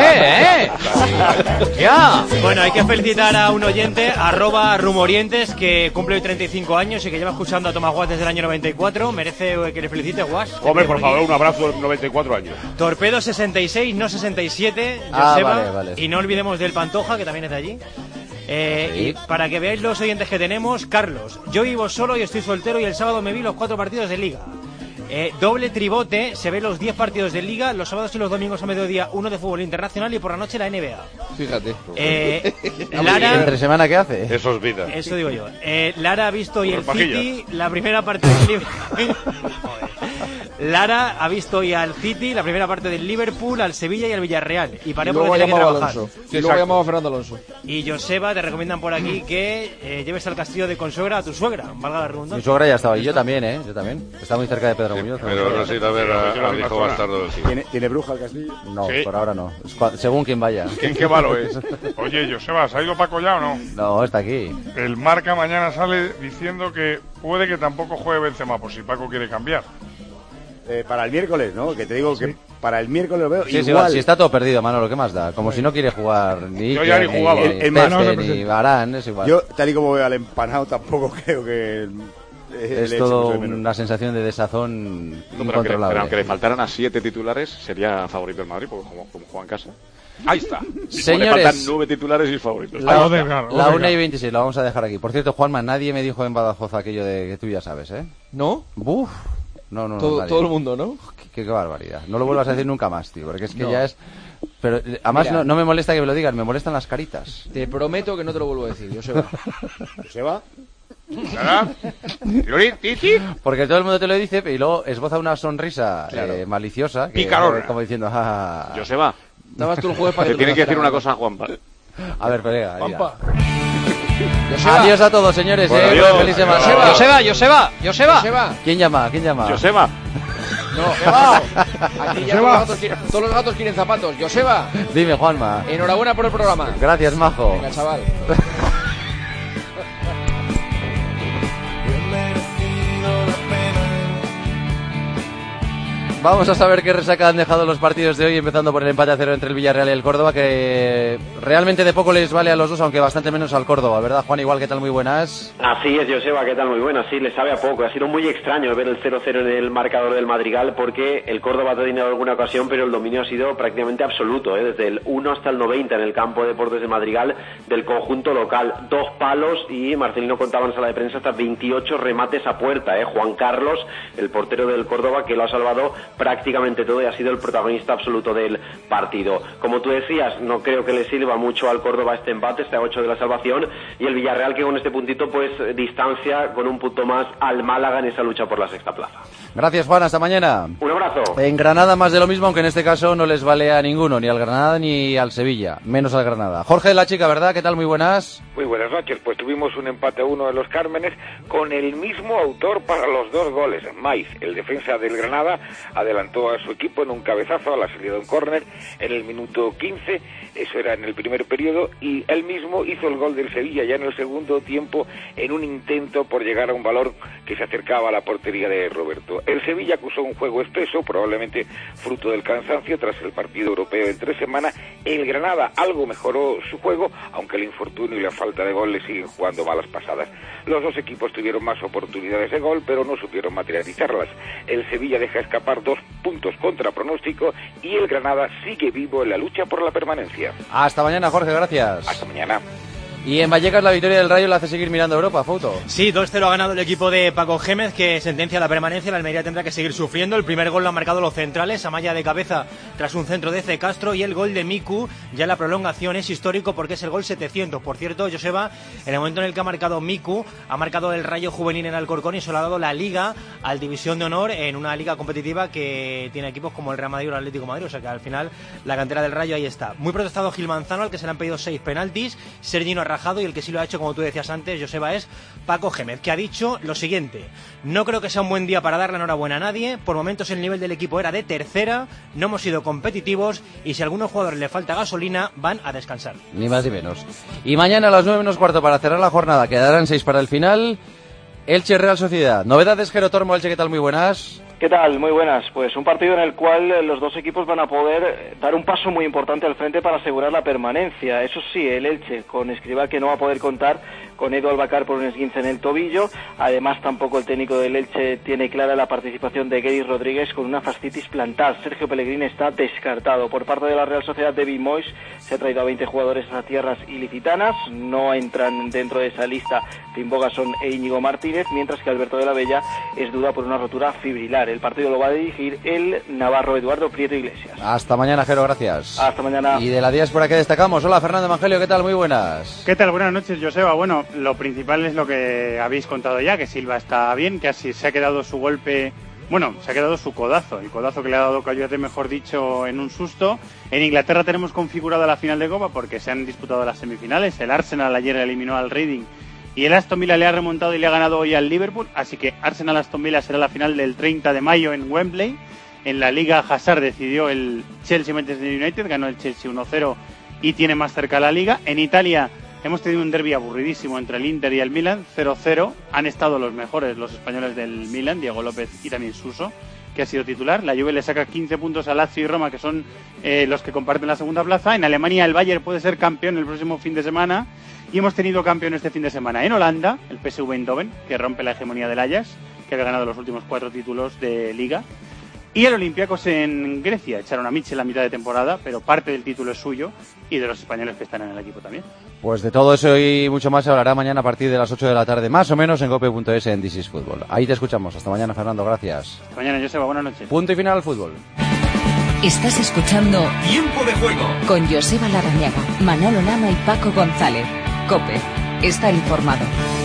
Ya. Bueno, hay que felicitar a un oyente, @rumorientes, que cumple hoy 35 años y que lleva escuchando a Tomás Guas desde el año 94. Merece que le felicite, Guas.
Hombre, por favor, un abrazo de 94 años.
Torpedo 66, no 67, Joseba.
Vale.
Y no olvidemos del Pantoja, que también es de allí. Y para que veáis los oyentes que tenemos, Carlos, yo vivo solo y estoy soltero y el sábado me vi los 4 partidos de Liga. Doble tribote, se ve los 10 partidos de Liga, los sábados y los domingos a mediodía uno de fútbol internacional y por la noche la NBA.
Fíjate.
Lara, ¿entre semana qué hace?
Eso es vida.
Eso digo yo. Lara ha visto hoy el City, la primera parte del Liverpool. Lara ha visto hoy al City, la primera parte del Liverpool, al Sevilla y al Villarreal. Y paré porque tenía que trabajar.
Y luego ha llamado a Fernando Alonso.
Y Joseba, te recomiendan por aquí que lleves al castillo de consuegra a tu suegra, valga la redundancia.
Mi suegra ya estaba ahí, yo también, yo también. Está muy cerca de Pedro Muñoz.
Pero no sé ir a ver al hijo bastardo del City.
¿Tiene bruja el castillo?
No,
Sí.
por ahora no. Según quien vaya.
¿En qué malo es? Oye, Joseba, ¿se ha ido Paco ya o no?
No, está aquí.
El Marca mañana sale diciendo que puede que tampoco juegue Benzema, por si Paco quiere cambiar.
Para el miércoles, ¿no? Que te digo que para el miércoles lo veo
Sí,
igual.
si está todo perdido, Manolo, ¿qué más da? Como si no quiere jugar ni
Yo ya ni jugaba.
ni Varane, es igual.
Yo, tal y como veo al empanado, tampoco creo que...
Es todo una sensación de desazón incontrolable.
Pero aunque le faltaran a 7 titulares, sería favorito el Madrid, porque como juega en casa.
Ahí está.
Le faltan 9 titulares y es favorito.
La 1:26, lo vamos a dejar aquí. Por cierto, Juanma, nadie me dijo en Badajoz aquello de que tú ya sabes, ¿eh?
¿No?
Buf. No,
todo el mundo, ¿no?
Qué barbaridad. No lo vuelvas a decir nunca más, tío, porque es que ya es... Pero además
Mira,
no me molesta que me lo digan, me molestan las caritas.
Te prometo que no te lo vuelvo a decir, Joseba.
¿Joseba?
Porque todo el mundo te lo dice y luego esboza una sonrisa maliciosa.
Picarona.
Como diciendo,
Joseba,
dabas tú el jueves para
te tiene que decir una cosa a Juanpa.
A ver, colega.
Juanpa.
Adiós a todos, señores. Feliz semana.
Joseba.
¿Quién llama?
Joseba.
No, aquí ya todos los gatos quieren zapatos. Joseba.
Dime, Juanma.
Enhorabuena por el programa.
Gracias, majo.
Venga, chaval.
Vamos a saber qué resaca han dejado los partidos de hoy, empezando por el empate a 0 entre el Villarreal y el Córdoba, que realmente de poco les vale a los dos, aunque bastante menos al Córdoba, ¿verdad, Juan? Igual, ¿qué tal? Muy buenas.
Así es, Joseba, ¿qué tal? Muy buenas. Sí, le sabe a poco. Ha sido muy extraño ver el 0-0 en el marcador del Madrigal, porque el Córdoba ha tenido alguna ocasión, pero el dominio ha sido prácticamente absoluto, desde el 1 hasta el 90 en el campo de deportes de Madrigal del conjunto local. 2 palos y Marcelino contaba en sala de prensa hasta 28 remates a puerta. Juan Carlos, el portero del Córdoba, que lo ha salvado prácticamente todo y ha sido el protagonista absoluto del partido. Como tú decías, no creo que le sirva mucho al Córdoba este empate, este 8 de la salvación, y el Villarreal, que con este puntito pues distancia con un punto más al Málaga en esa lucha por la sexta plaza.
Gracias, Juan, hasta mañana.
Un abrazo.
En Granada más de lo mismo, aunque en este caso no les vale a ninguno, ni al Granada ni al Sevilla, menos al Granada. Jorge de la Chica, ¿verdad? ¿Qué tal? Muy buenas.
Muy buenas noches, pues tuvimos un empate a 1 en Los Cármenes con el mismo autor para los 2 goles. Maiz, el defensa del Granada, adelantó a su equipo en un cabezazo a la salida de un córner en el minuto 15, eso era en el primer periodo, y él mismo hizo el gol del Sevilla ya en el segundo tiempo en un intento por llegar a un valor que se acercaba a la portería de Roberto. El Sevilla acusó un juego espeso, probablemente fruto del cansancio tras el partido europeo en 3 semanas. El Granada algo mejoró su juego, aunque el infortunio y la falta de gol le siguen jugando malas pasadas. Los dos equipos tuvieron más oportunidades de gol, pero no supieron materializarlas. El Sevilla deja escapar 2 puntos contra pronóstico y el Granada sigue vivo en la lucha por la permanencia.
Hasta mañana, Jorge, gracias.
Hasta mañana.
Y en Vallecas la victoria del Rayo le hace seguir mirando a Europa, Fouto.
Sí, 2-0 ha ganado el equipo de Paco Gémez, que sentencia la permanencia. La Almería tendrá que seguir sufriendo. El primer gol lo han marcado los centrales, Amaya de cabeza tras un centro de C. Castro, y el gol de Miku, ya la prolongación, es histórico porque es el gol 700. Por cierto, Joseba, en el momento en el que ha marcado Miku, ha marcado el Rayo juvenil en Alcorcón y se lo ha dado la Liga al División de Honor en una liga competitiva que tiene equipos como el Real Madrid o el Atlético de Madrid. O sea que al final la cantera del Rayo ahí está. Muy protestado Gil Manzano, al que se le han pedido 6 penaltis. Sergi no ha rajado, y el que sí lo ha hecho, como tú decías antes, Joseba, es Paco Gémez, que ha dicho lo siguiente: no creo que sea un buen día para darle enhorabuena a nadie. Por momentos el nivel del equipo era de tercera, no hemos sido competitivos, y si a algunos jugadores le falta gasolina, van a descansar.
Ni más ni menos. Y mañana a las 9 menos cuarto, para cerrar la jornada, quedarán 6 para el final, Elche Real Sociedad. Novedades, Jero Tormo. Elche, ¿qué tal? Muy buenas.
¿Qué tal? Muy buenas. Pues un partido en el cual los dos equipos van a poder dar un paso muy importante al frente para asegurar la permanencia. Eso sí, el Elche con Escribá, que no va a poder contar con Edu Albacar por un esguince en el tobillo. Además, tampoco el técnico del Elche tiene clara la participación de Guedes Rodríguez con una fascitis plantar. Sergio Pellegrini está descartado. Por parte de la Real Sociedad, David Moyes se ha traído a 20 jugadores a tierras ilicitanas. No entran dentro de esa lista Tim Bogason e Íñigo Martínez, mientras que Alberto de la Bella es duda por una rotura fibrilar. El partido lo va a dirigir el navarro Eduardo Prieto Iglesias.
Hasta mañana, Jero, gracias.
Hasta mañana.
Y de la diáspora que destacamos. Hola, Fernando Evangelio, ¿qué tal? Muy buenas.
¿Qué tal? Buenas noches, Joseba. Bueno, lo principal es lo que habéis contado ya, que Silva está bien, que así se ha quedado su golpe, bueno, se ha quedado su codazo, el codazo que le ha dado Coyote, mejor dicho, en un susto. En Inglaterra tenemos configurada la final de Copa porque se han disputado las semifinales. El Arsenal ayer eliminó al Reading y el Aston Villa le ha remontado y le ha ganado hoy al Liverpool, así que Arsenal-Aston Villa será la final del 30 de mayo en Wembley. En la Liga Hazard decidió el Chelsea-Manchester United, ganó el Chelsea 1-0 y tiene más cerca la Liga. En Italia hemos tenido un derbi aburridísimo entre el Inter y el Milan, 0-0. Han estado los mejores, los españoles del Milan, Diego López y también Suso, que ha sido titular. La Juve le saca 15 puntos a Lazio y Roma, que son los que comparten la segunda plaza. En Alemania el Bayern puede ser campeón el próximo fin de semana. Y hemos tenido campeón este fin de semana en Holanda, el PSV Eindhoven, que rompe la hegemonía del Ajax, que había ganado los últimos 4 títulos de Liga. Y el Olympiacos en Grecia, echaron a Mitchell a mitad de temporada, pero parte del título es suyo y de los españoles que están en el equipo también.
Pues de todo eso y mucho más se hablará mañana a partir de las 8 de la tarde, más o menos en cope.es en This is Fútbol. Ahí te escuchamos. Hasta mañana, Fernando. Gracias.
Hasta mañana, Joseba. Buenas noches.
Punto y final al fútbol.
Estás escuchando
Tiempo de Juego
con Joseba Larrañaga, Manolo Lama y Paco González. COPE. Está informado.